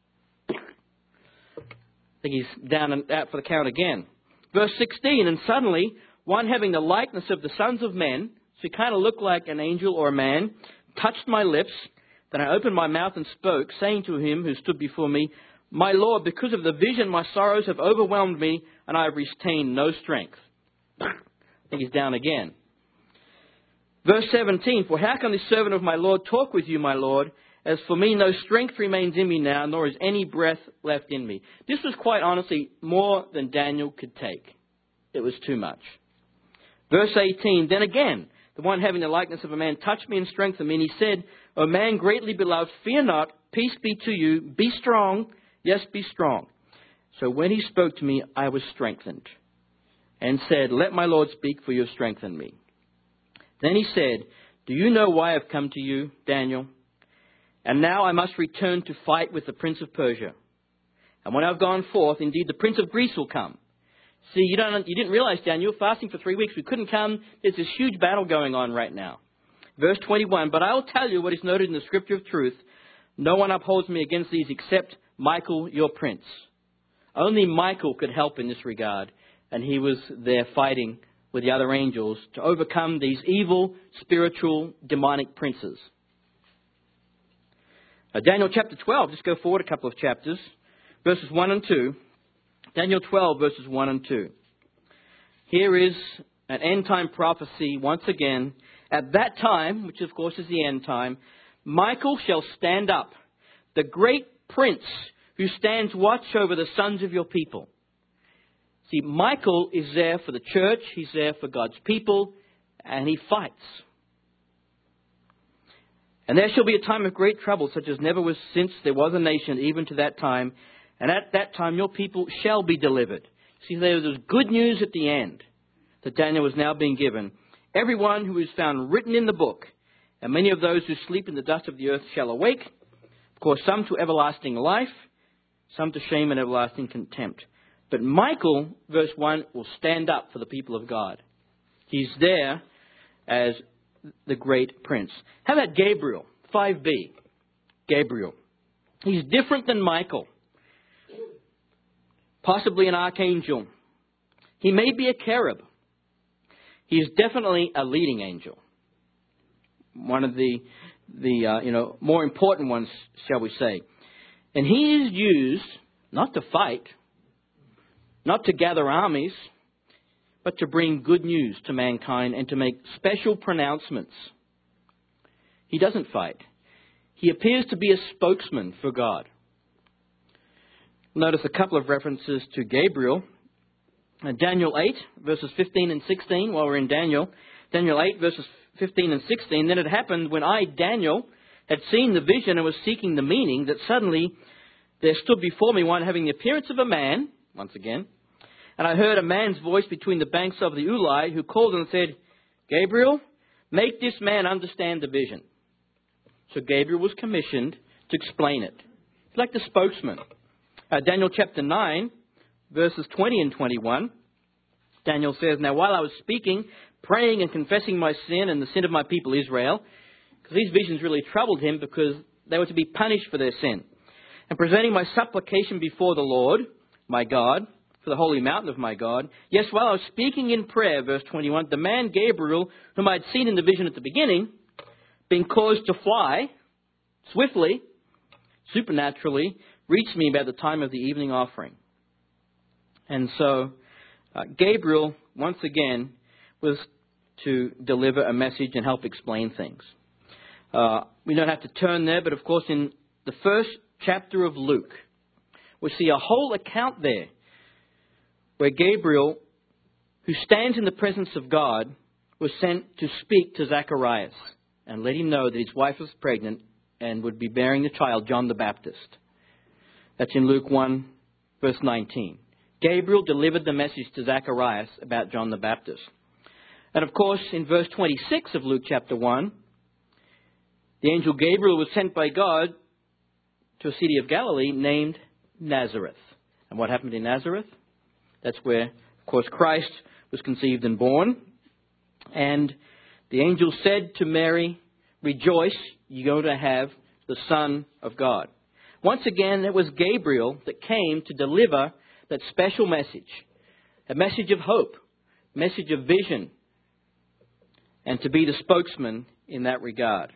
I think he's down and out for the count again. Verse sixteen, and suddenly one having the likeness of the sons of men, so he kind of looked like an angel or a man, touched my lips. Then I opened my mouth and spoke, saying to him who stood before me, my Lord, because of the vision my sorrows have overwhelmed me, and I have retained no strength. I think he's down again. Verse seventeen, for how can this servant of my Lord talk with you, my Lord, As for me, no strength remains in me now, nor is any breath left in me. This was quite honestly more than Daniel could take. It was too much. Verse eighteen, then again, the one having the likeness of a man touched me and strengthened me, and he said, O man greatly beloved, fear not, peace be to you, be strong, yes, be strong. So when he spoke to me, I was strengthened, and said, let my Lord speak, for you have strengthened me. Then he said, do you know why I've come to you, Daniel? And now I must return to fight with the prince of Persia. And when I've gone forth, indeed the prince of Greece will come. See, you don't, you didn't realize, Daniel, fasting for three weeks. We couldn't come. There's this huge battle going on right now. Verse twenty-one, but I will tell you what is noted in the scripture of truth. No one upholds me against these except Michael, your prince. Only Michael could help in this regard. And he was there fighting with the other angels to overcome these evil, spiritual, demonic princes. Uh, Daniel chapter twelve, just go forward a couple of chapters, verses one and two. Daniel twelve, verses one and two. Here is an end-time prophecy once again. At that time, which of course is the end time, Michael shall stand up, the great prince who stands watch over the sons of your people. See, Michael is there for the church, he's there for God's people, and he fights. And there shall be a time of great trouble, such as never was since there was a nation, even to that time. And at that time your people shall be delivered. See, there was good news at the end that Daniel was now being given. Everyone who is found written in the book, and many of those who sleep in the dust of the earth shall awake. Of course, some to everlasting life, some to shame and everlasting contempt. But Michael, verse one, will stand up for the people of God. He's there as the great prince. How about Gabriel? five b. Gabriel. He's different than Michael. Possibly an archangel. He may be a cherub. He is definitely a leading angel. One of the, the uh, you know, more important ones, shall we say. And he is used not to fight, not to gather armies, but to bring good news to mankind and to make special pronouncements. He doesn't fight. He appears to be a spokesman for God. Notice a couple of references to Gabriel. Daniel eight, verses fifteen and sixteen, while we're in Daniel. Daniel eight, verses fifteen and sixteen. Then it happened when I, Daniel, had seen the vision and was seeking the meaning, that suddenly there stood before me one having the appearance of a man, once again, and I heard a man's voice between the banks of the Ulai, who called and said, Gabriel, make this man understand the vision. So Gabriel was commissioned to explain it. He's like the spokesman. Uh, Daniel chapter nine, verses twenty and twenty-one. Daniel says, now while I was speaking, praying and confessing my sin and the sin of my people Israel, because these visions really troubled him because they were to be punished for their sin, and presenting my supplication before the Lord, my God, for the holy mountain of my God. Yes, while I was speaking in prayer, verse twenty-one, the man Gabriel, whom I had seen in the vision at the beginning, being caused to fly swiftly, supernaturally, reached me about the time of the evening offering. And so uh, Gabriel, once again, was to deliver a message and help explain things. Uh, we don't have to turn there, but of course in the first chapter of Luke, we see a whole account there where Gabriel, who stands in the presence of God, was sent to speak to Zacharias and let him know that his wife was pregnant and would be bearing the child, John the Baptist. That's in Luke one, verse nineteen. Gabriel delivered the message to Zacharias about John the Baptist. And of course, in verse twenty-six of Luke chapter one, the angel Gabriel was sent by God to a city of Galilee named Nazareth. And what happened in Nazareth? That's where, of course, Christ was conceived and born. And the angel said to Mary, rejoice, you're going to have the Son of God. Once again, it was Gabriel that came to deliver that special message, a message of hope, a message of vision, and to be the spokesman in that regard.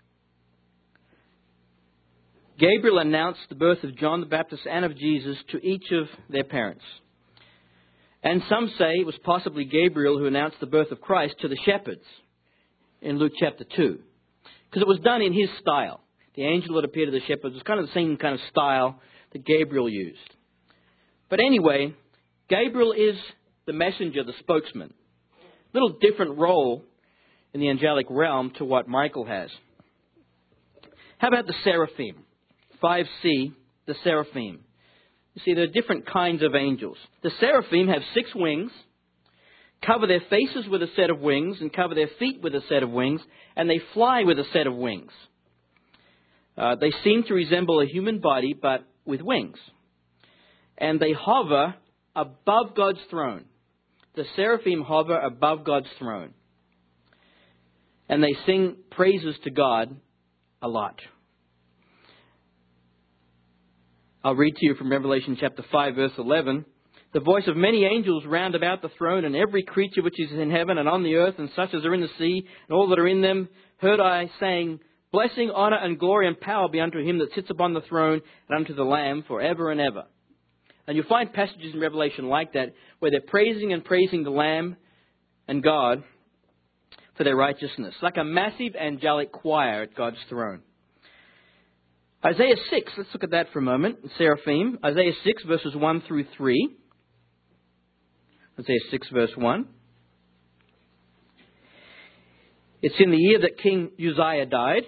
Gabriel announced the birth of John the Baptist and of Jesus to each of their parents. And some say it was possibly Gabriel who announced the birth of Christ to the shepherds in Luke chapter two. Because it was done in his style. The angel that appeared to the shepherds was kind of the same kind of style that Gabriel used. But anyway, Gabriel is the messenger, the spokesman. Little different role in the angelic realm to what Michael has. How about the seraphim? five C, the seraphim. You see, there are different kinds of angels. The seraphim have six wings, cover their faces with a set of wings, and cover their feet with a set of wings, and they fly with a set of wings. Uh, they seem to resemble a human body, but with wings. And they hover above God's throne. The seraphim hover above God's throne. And they sing praises to God a lot. I'll read to you from Revelation chapter five, verse eleven. The voice of many angels round about the throne, and every creature which is in heaven and on the earth, and such as are in the sea, and all that are in them, heard I saying, Blessing, honour, and glory, and power be unto him that sits upon the throne, and unto the Lamb, for ever and ever. And you'll find passages in Revelation like that, where they're praising and praising the Lamb and God for their righteousness. Like a massive angelic choir at God's throne. Isaiah six, let's look at that for a moment. Seraphim, Isaiah six, verses one through three. Isaiah six, verse one. It's in the year that King Uzziah died.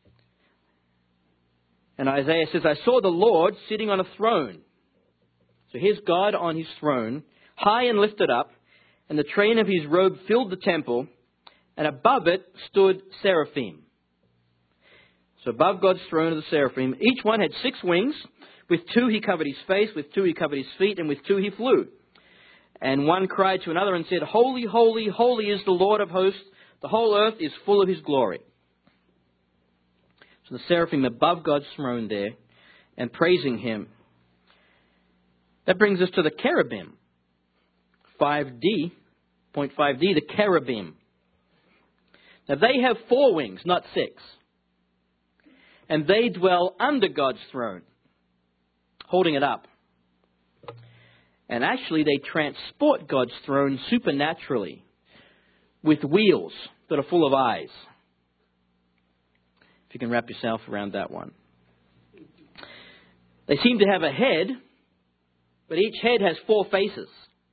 And Isaiah says, I saw the Lord sitting on a throne. So here's God on his throne, high and lifted up, and the train of his robe filled the temple, and above it stood seraphim. So above God's throne are the seraphim. Each one had six wings. With two he covered his face, with two he covered his feet, and with two he flew. And one cried to another and said, Holy, holy, holy is the Lord of hosts. The whole earth is full of his glory. So the seraphim above God's throne there and praising him. That brings us to the cherubim. five D, point five D, the cherubim. Now they have four wings, not six. And they dwell under God's throne, holding it up. And actually they transport God's throne supernaturally with wheels that are full of eyes. If you can wrap yourself around that one. They seem to have a head, but each head has four faces.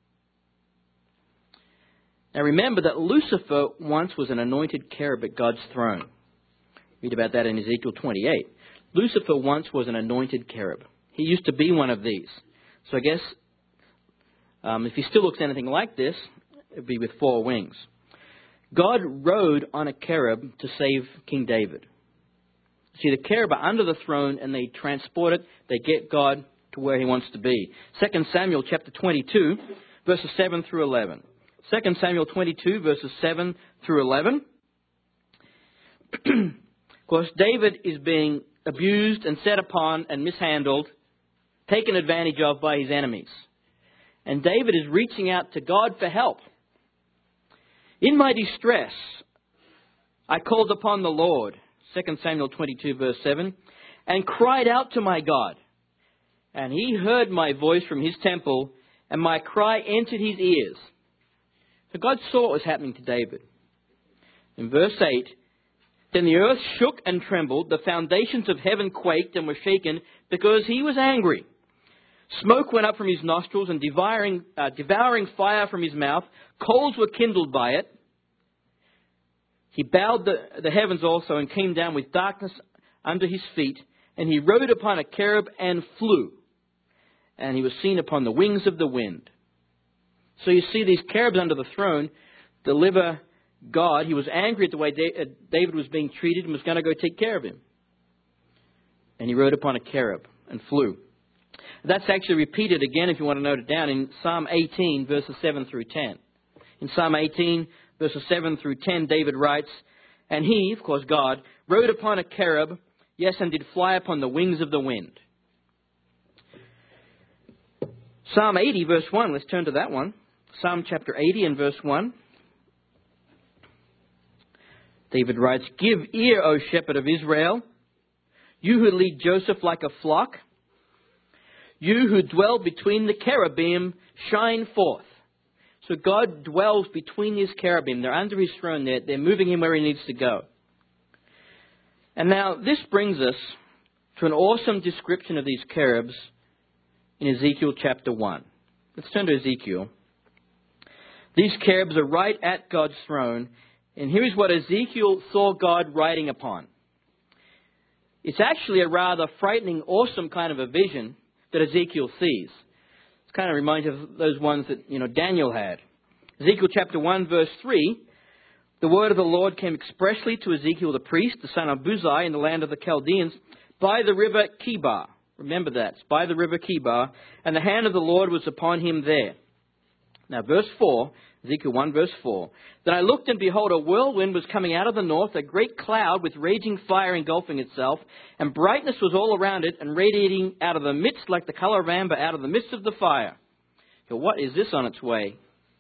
Now remember that Lucifer once was an anointed cherub at God's throne. Read about that in Ezekiel twenty-eight. Lucifer once was an anointed cherub. He used to be one of these. So I guess um, if he still looks anything like this, it would be with four wings. God rode on a cherub to save King David. See, the cherub are under the throne and they transport it. They get God to where he wants to be. Second Samuel chapter twenty-two, verses seven through eleven. Second Samuel twenty-two, verses seven through eleven. Of course, David is being abused and set upon and mishandled, taken advantage of by his enemies. And David is reaching out to God for help. In my distress, I called upon the Lord, Second Samuel twenty-two, verse seven, and cried out to my God. And he heard my voice from his temple, and my cry entered his ears. So God saw what was happening to David. In verse eight, then the earth shook and trembled, the foundations of heaven quaked and were shaken, because he was angry. Smoke went up from his nostrils, and devouring, uh, devouring fire from his mouth. Coals were kindled by it. He bowed the, the heavens also, and came down with darkness under his feet. And he rode upon a cherub and flew. And he was seen upon the wings of the wind. So you see these cherubs under the throne deliver God. He was angry at the way David was being treated and was going to go take care of him. And he rode upon a cherub and flew. That's actually repeated again, if you want to note it down, in Psalm eighteen, verses seven through ten. In Psalm eighteen, verses seven through ten, David writes, and he, of course God, rode upon a cherub, yes, and did fly upon the wings of the wind. Psalm eighty, verse one, let's turn to that one. Psalm chapter eighty and verse one. David writes, give ear, O shepherd of Israel, you who lead Joseph like a flock. You who dwell between the cherubim, shine forth. So God dwells between his cherubim. They're under his throne. They're, they're moving him where he needs to go. And now this brings us to an awesome description of these cherubs in Ezekiel chapter one. Let's turn to Ezekiel. These cherubs are right at God's throne, and here is what Ezekiel saw God riding upon. It's actually a rather frightening, awesome kind of a vision that Ezekiel sees. It kind of reminds you of those ones that, you know, Daniel had. Ezekiel chapter one, verse three, the word of the Lord came expressly to Ezekiel the priest, the son of Buzi, in the land of the Chaldeans, by the river Chebar. Remember that, it's by the river Chebar, and the hand of the Lord was upon him there. Now, verse four, Ezekiel one, verse four. Then I looked, and behold, a whirlwind was coming out of the north, a great cloud with raging fire engulfing itself, and brightness was all around it, and radiating out of the midst like the color of amber out of the midst of the fire. So what is this on its way?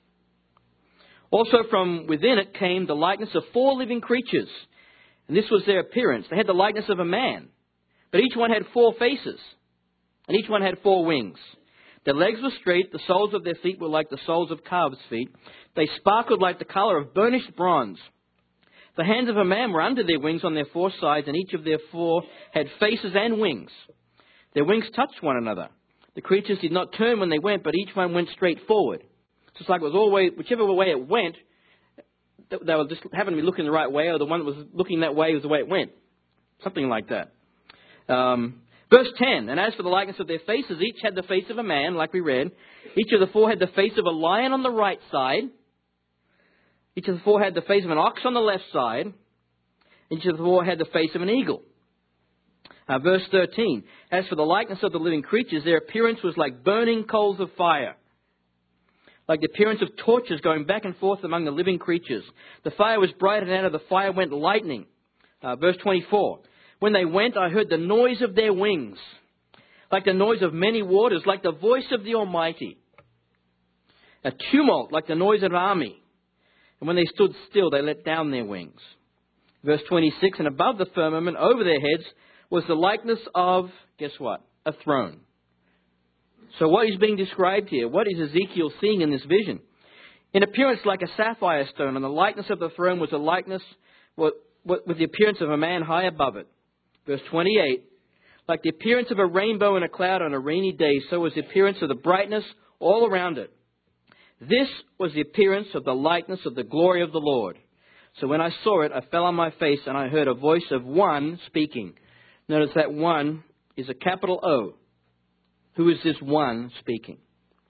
Also from within it came the likeness of four living creatures, and this was their appearance. They had the likeness of a man, but each one had four faces, and each one had four wings. Their legs were straight, the soles of their feet were like the soles of calves' feet. They sparkled like the colour of burnished bronze. The hands of a man were under their wings on their four sides, and each of their four had faces and wings. Their wings touched one another. The creatures did not turn when they went, but each one went straight forward. Just like it was always, whichever way it went, they were just happened to be looking the right way, or the one that was looking that way was the way it went. Something like that. Um, verse ten, and as for the likeness of their faces, each had the face of a man, like we read. Each of the four had the face of a lion on the right side. Each of the four had the face of an ox on the left side. Each of the four had the face of an eagle. Uh, verse thirteen, as for the likeness of the living creatures, their appearance was like burning coals of fire, like the appearance of torches going back and forth among the living creatures. The fire was bright, and out of the fire went lightning. Uh, verse twenty-four, when they went, I heard the noise of their wings, like the noise of many waters, like the voice of the Almighty. A tumult, like the noise of an army. And when they stood still, they let down their wings. Verse twenty-six, and above the firmament, over their heads, was the likeness of, guess what? A throne. So what is being described here? What is Ezekiel seeing in this vision? In appearance like a sapphire stone, and the likeness of the throne was a likeness with the appearance of a man high above it. Verse twenty-eight, like the appearance of a rainbow in a cloud on a rainy day, so was the appearance of the brightness all around it. This was the appearance of the likeness of the glory of the Lord. So when I saw it, I fell on my face, and I heard a voice of one speaking. Notice that one is a capital O. Who is this one speaking?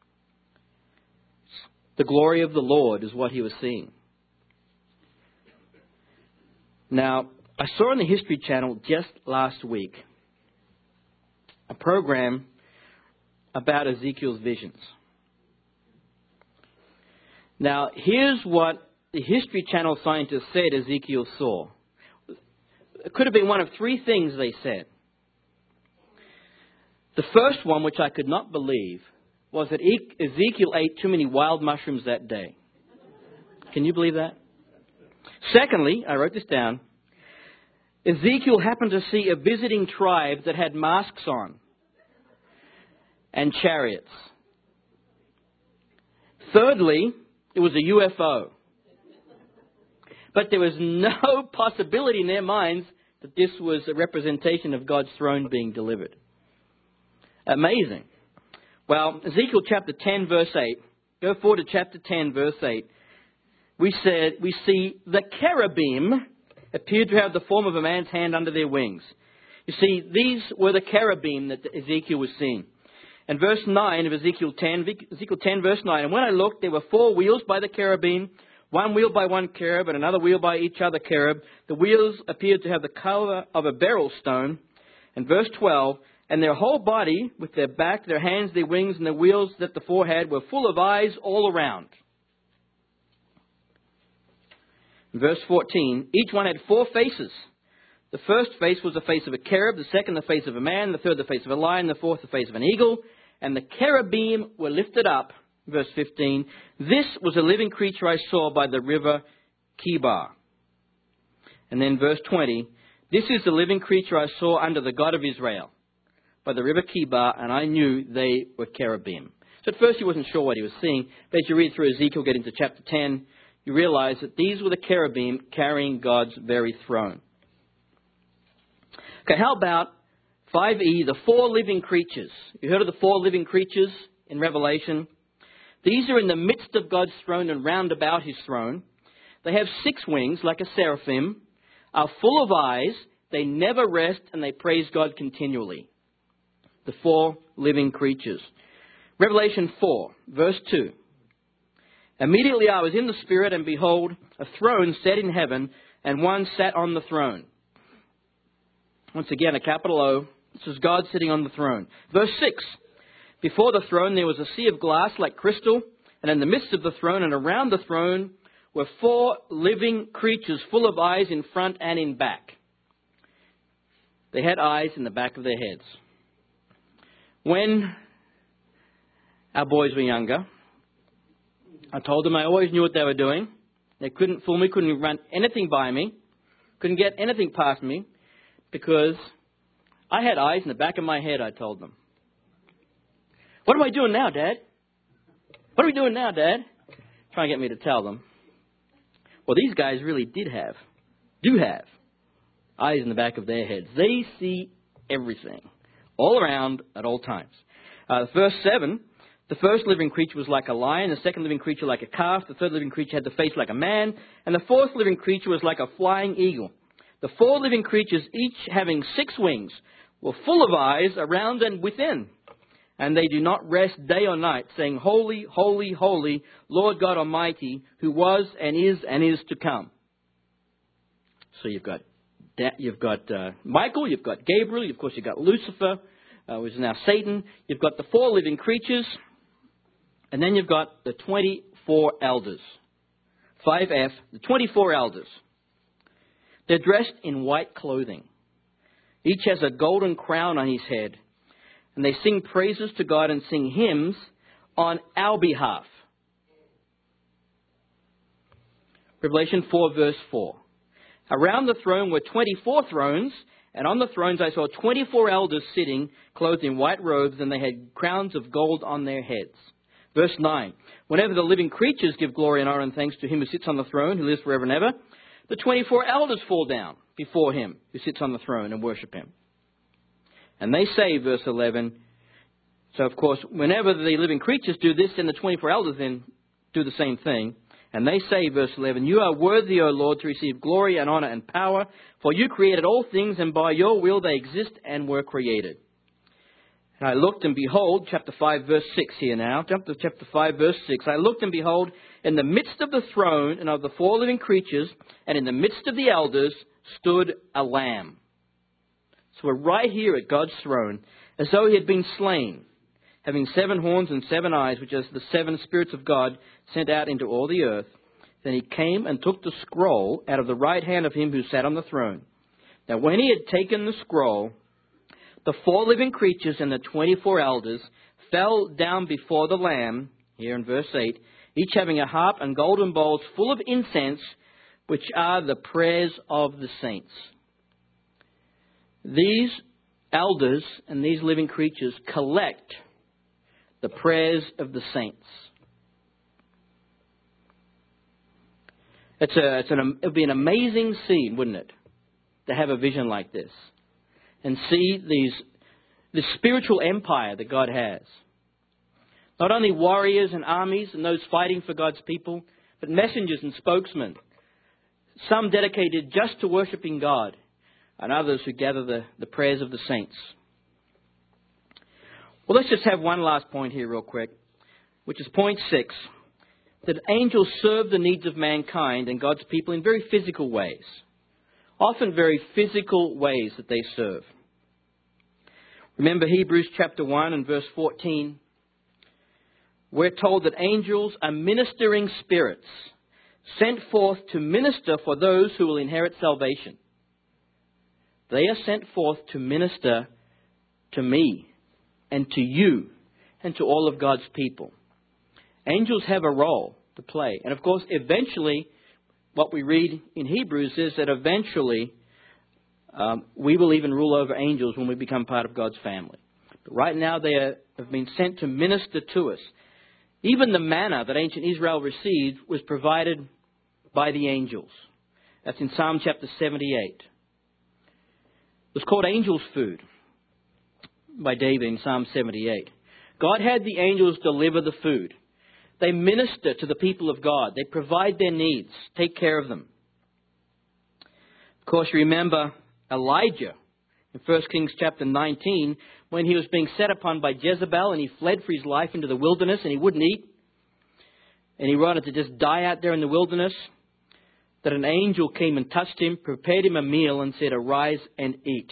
The glory of the Lord is what he was seeing. Now, I saw on the History Channel just last week a program about Ezekiel's visions. Now, here's what the History Channel scientists said Ezekiel saw. It could have been one of three things they said. The first one, which I could not believe, was that Ezekiel ate too many wild mushrooms that day. Can you believe that? Secondly, I wrote this down, Ezekiel happened to see a visiting tribe that had masks on and chariots. Thirdly, it was a U F O. But there was no possibility in their minds that this was a representation of God's throne being delivered. Amazing. Well, Ezekiel chapter ten, verse eight. Go forward to chapter ten, verse eight. We said we see the cherubim appeared to have the form of a man's hand under their wings. You see, these were the cherubim that Ezekiel was seeing. And verse nine of Ezekiel ten, Ezekiel ten, verse nine. And when I looked, there were four wheels by the cherubim, one wheel by one cherub, and another wheel by each other cherub. The wheels appeared to have the colour of a beryl stone. And verse twelve, and their whole body, with their back, their hands, their wings, and the wheels that the four had, were full of eyes all around. Verse fourteen, each one had four faces. The first face was the face of a cherub, the second the face of a man, the third the face of a lion, the fourth the face of an eagle, and the cherubim were lifted up. Verse fifteen, this was a living creature I saw by the river Chebar. And then verse twenty, this is the living creature I saw under the God of Israel by the river Chebar, and I knew they were cherubim. So at first he wasn't sure what he was seeing, but as you read through Ezekiel, get into chapter ten, you realize that these were the cherubim carrying God's very throne. Okay, how about five E, the four living creatures? You heard of the four living creatures in Revelation? These are in the midst of God's throne and round about his throne. They have six wings like a seraphim, are full of eyes, they never rest, and they praise God continually. The four living creatures. Revelation four, verse two. Immediately I was in the Spirit, and behold, a throne set in heaven, and one sat on the throne. Once again, a capital O. This is God sitting on the throne. Verse six. Before the throne there was a sea of glass like crystal, and in the midst of the throne and around the throne were four living creatures full of eyes in front and in back. They had eyes in the back of their heads. When our boys were younger, I told them I always knew what they were doing. They couldn't fool me, couldn't run anything by me, couldn't get anything past me, because I had eyes in the back of my head, I told them. What am I doing now, Dad? What are we doing now, Dad? Trying to get me to tell them. Well, these guys really did have, do have, eyes in the back of their heads. They see everything, all around, at all times. Uh, verse seven, the first living creature was like a lion, the second living creature like a calf, the third living creature had the face like a man, and the fourth living creature was like a flying eagle. The four living creatures, each having six wings, were full of eyes around and within. And they do not rest day or night, saying, Holy, holy, holy, Lord God Almighty, who was and is and is to come. So you've got you've got uh, Michael, you've got Gabriel, of course you've got Lucifer, uh, which is now Satan. You've got the four living creatures, and then you've got the twenty-four elders. five F, the twenty-four elders. They're dressed in white clothing. Each has a golden crown on his head. And they sing praises to God and sing hymns on our behalf. Revelation four, verse four. Around the throne were twenty-four thrones, and on the thrones I saw twenty-four elders sitting, clothed in white robes, and they had crowns of gold on their heads. Verse nine. Whenever the living creatures give glory and honor and thanks to him who sits on the throne, who lives forever and ever, the twenty-four elders fall down before him who sits on the throne and worship him. And they say, verse eleven, so of course, whenever the living creatures do this, then the twenty-four elders then do the same thing. And they say, verse eleven, You are worthy, O Lord, to receive glory and honor and power, for you created all things, and by your will they exist and were created. And I looked, and behold, chapter five, verse six here now. Jump to chapter five, verse six. I looked, and behold, in the midst of the throne and of the four living creatures, and in the midst of the elders, stood a lamb. So we're right here at God's throne, as though he had been slain, having seven horns and seven eyes, which are the seven spirits of God sent out into all the earth. Then he came and took the scroll out of the right hand of him who sat on the throne. Now when he had taken the scroll, the four living creatures and the twenty-four elders fell down before the Lamb, here in verse eight, each having a harp and golden bowls full of incense, which are the prayers of the saints. These elders and these living creatures collect the prayers of the saints. It's a, it's an, it would be an amazing scene, wouldn't it, to have a vision like this and see these this spiritual empire that God has. Not only warriors and armies and those fighting for God's people, but messengers and spokesmen. Some dedicated just to worshiping God, and others who gather the, the prayers of the saints. Well, let's just have one last point here real quick, which is point six, that angels serve the needs of mankind and God's people in very physical ways. Often very physical ways that they serve. Remember Hebrews chapter one and verse fourteen. We're told that angels are ministering spirits sent forth to minister for those who will inherit salvation. They are sent forth to minister to me and to you and to all of God's people. Angels have a role to play. And of course, eventually, what we read in Hebrews is that eventually um, we will even rule over angels when we become part of God's family. But right now they are, have been sent to minister to us. Even the manna that ancient Israel received was provided by the angels. That's in Psalm chapter seventy-eight. was called Angel's Food by David in Psalm seventy-eight. God had the angels deliver the food. They minister to the people of God. They provide their needs, take care of them. Of course, you remember Elijah in First Kings chapter nineteen, when he was being set upon by Jezebel and he fled for his life into the wilderness and he wouldn't eat. And he wanted to just die out there in the wilderness. That an angel came and touched him, prepared him a meal and said, "Arise and eat."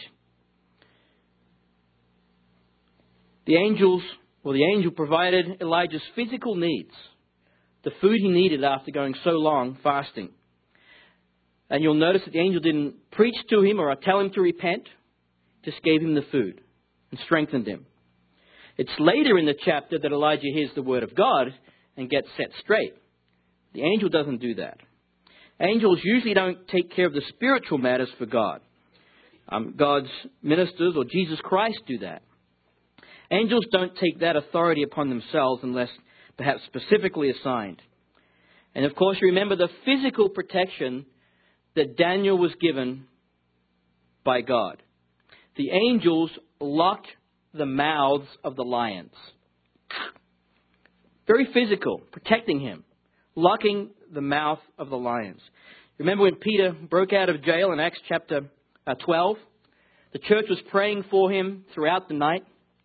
The angels, well, the angel provided Elijah's physical needs, the food he needed after going so long fasting. And you'll notice that the angel didn't preach to him or tell him to repent, just gave him the food and strengthened him. It's later in the chapter that Elijah hears the word of God and gets set straight. The angel doesn't do that. Angels usually don't take care of the spiritual matters for God. Um, God's ministers or Jesus Christ do that. Angels don't take that authority upon themselves unless perhaps specifically assigned. And of course, you remember the physical protection that Daniel was given by God. The angels locked the mouths of the lions. Very physical, protecting him, locking the mouth of the lions. Remember when Peter broke out of jail in Acts chapter twelve? The church was praying for him throughout the night.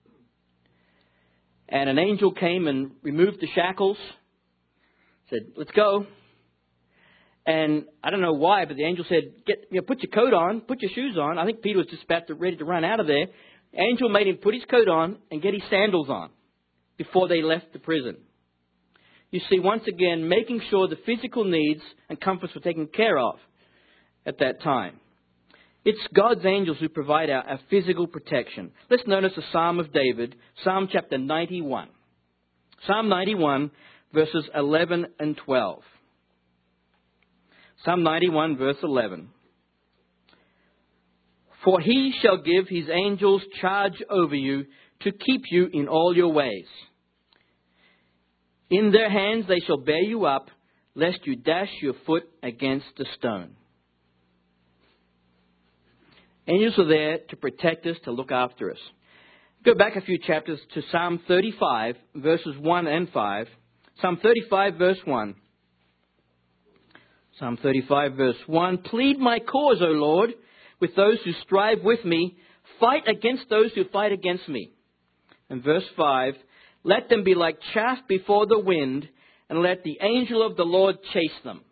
And an angel came and removed the shackles. Said, "Let's go." And I don't know why, but the angel said, "Get, you know, put your coat on, put your shoes on." I think Peter was just about to, ready to run out of there. The angel made him put his coat on and get his sandals on before they left the prison. You see, once again, making sure the physical needs and comforts were taken care of at that time. It's God's angels who provide our, our physical protection. Let's notice the Psalm of David, Psalm chapter ninety-one. Psalm ninety-one, verses eleven and twelve. Psalm ninety-one, verse eleven. "For he shall give his angels charge over you to keep you in all your ways. In their hands they shall bear you up, lest you dash your foot against a stone." Angels are there to protect us, to look after us. Go back a few chapters to Psalm thirty-five, verses one and five. Psalm thirty-five, verse one. Psalm thirty-five, verse one. "Plead my cause, O Lord, with those who strive with me. Fight against those who fight against me." And verse five. "Let them be like chaff before the wind, and let the angel of the Lord chase them."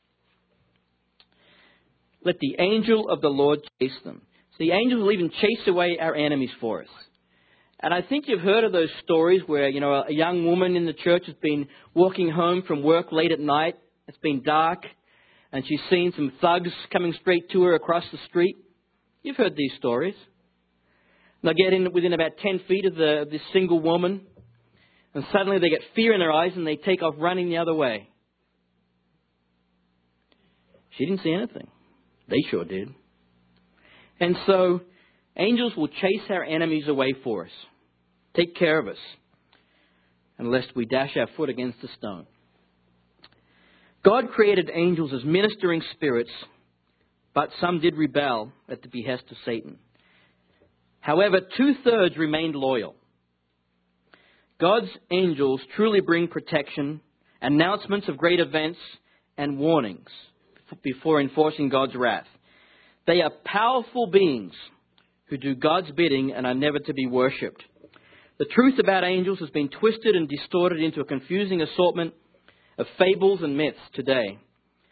Let the angel of the Lord chase them. So the angels will even chase away our enemies for us. And I think you've heard of those stories where, you know, a young woman in the church has been walking home from work late at night. It's been dark, and she's seen some thugs coming straight to her across the street. You've heard these stories. They'll get in within about ten feet of the, this single woman, and suddenly they get fear in their eyes and they take off running the other way. She didn't see anything. They sure did. And so, angels will chase our enemies away for us, take care of us, unless we dash our foot against a stone. God created angels as ministering spirits, but some did rebel at the behest of Satan. However, two-thirds remained loyal. God's angels truly bring protection, announcements of great events, and warnings before enforcing God's wrath. They are powerful beings who do God's bidding and are never to be worshipped. The truth about angels has been twisted and distorted into a confusing assortment of fables and myths today.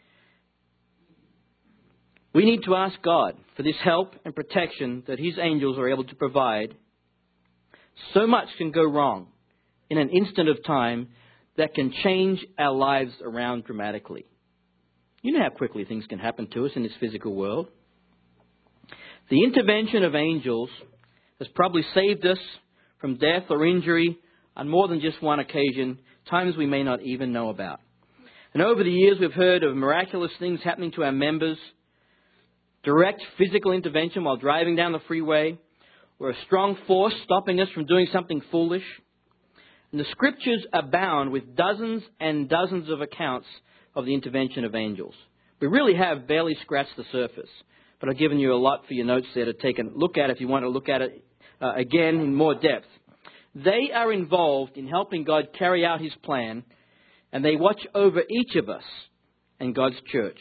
We need to ask God for this help and protection that His angels are able to provide. So much can go wrong in an instant of time that can change our lives around dramatically. You know how quickly things can happen to us in this physical world. The intervention of angels has probably saved us from death or injury on more than just one occasion, times we may not even know about. And over the years we've heard of miraculous things happening to our members, direct physical intervention while driving down the freeway, or a strong force stopping us from doing something foolish. And the Scriptures abound with dozens and dozens of accounts of the intervention of angels. We really have barely scratched the surface. but I've given you a lot for your notes there to take a look at if you want to look at it uh, again in more depth. They are involved in helping God carry out His plan, and they watch over each of us and God's church.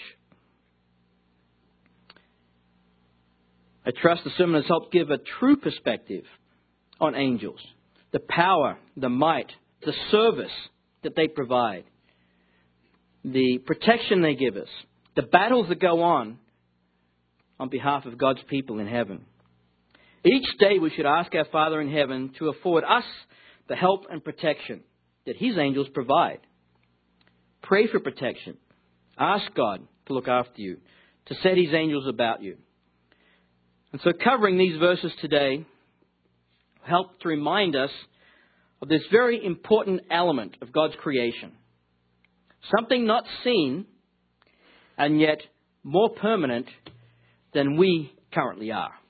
I trust the sermon has helped give a true perspective on angels, the power, the might, the service that they provide, the protection they give us, the battles that go on on behalf of God's people in heaven. Each day we should ask our Father in heaven to afford us the help and protection that His angels provide. Pray for protection. Ask God to look after you, to set His angels about you. And so covering these verses today help to remind us of this very important element of God's creation. Something not seen and yet more permanent than we currently are.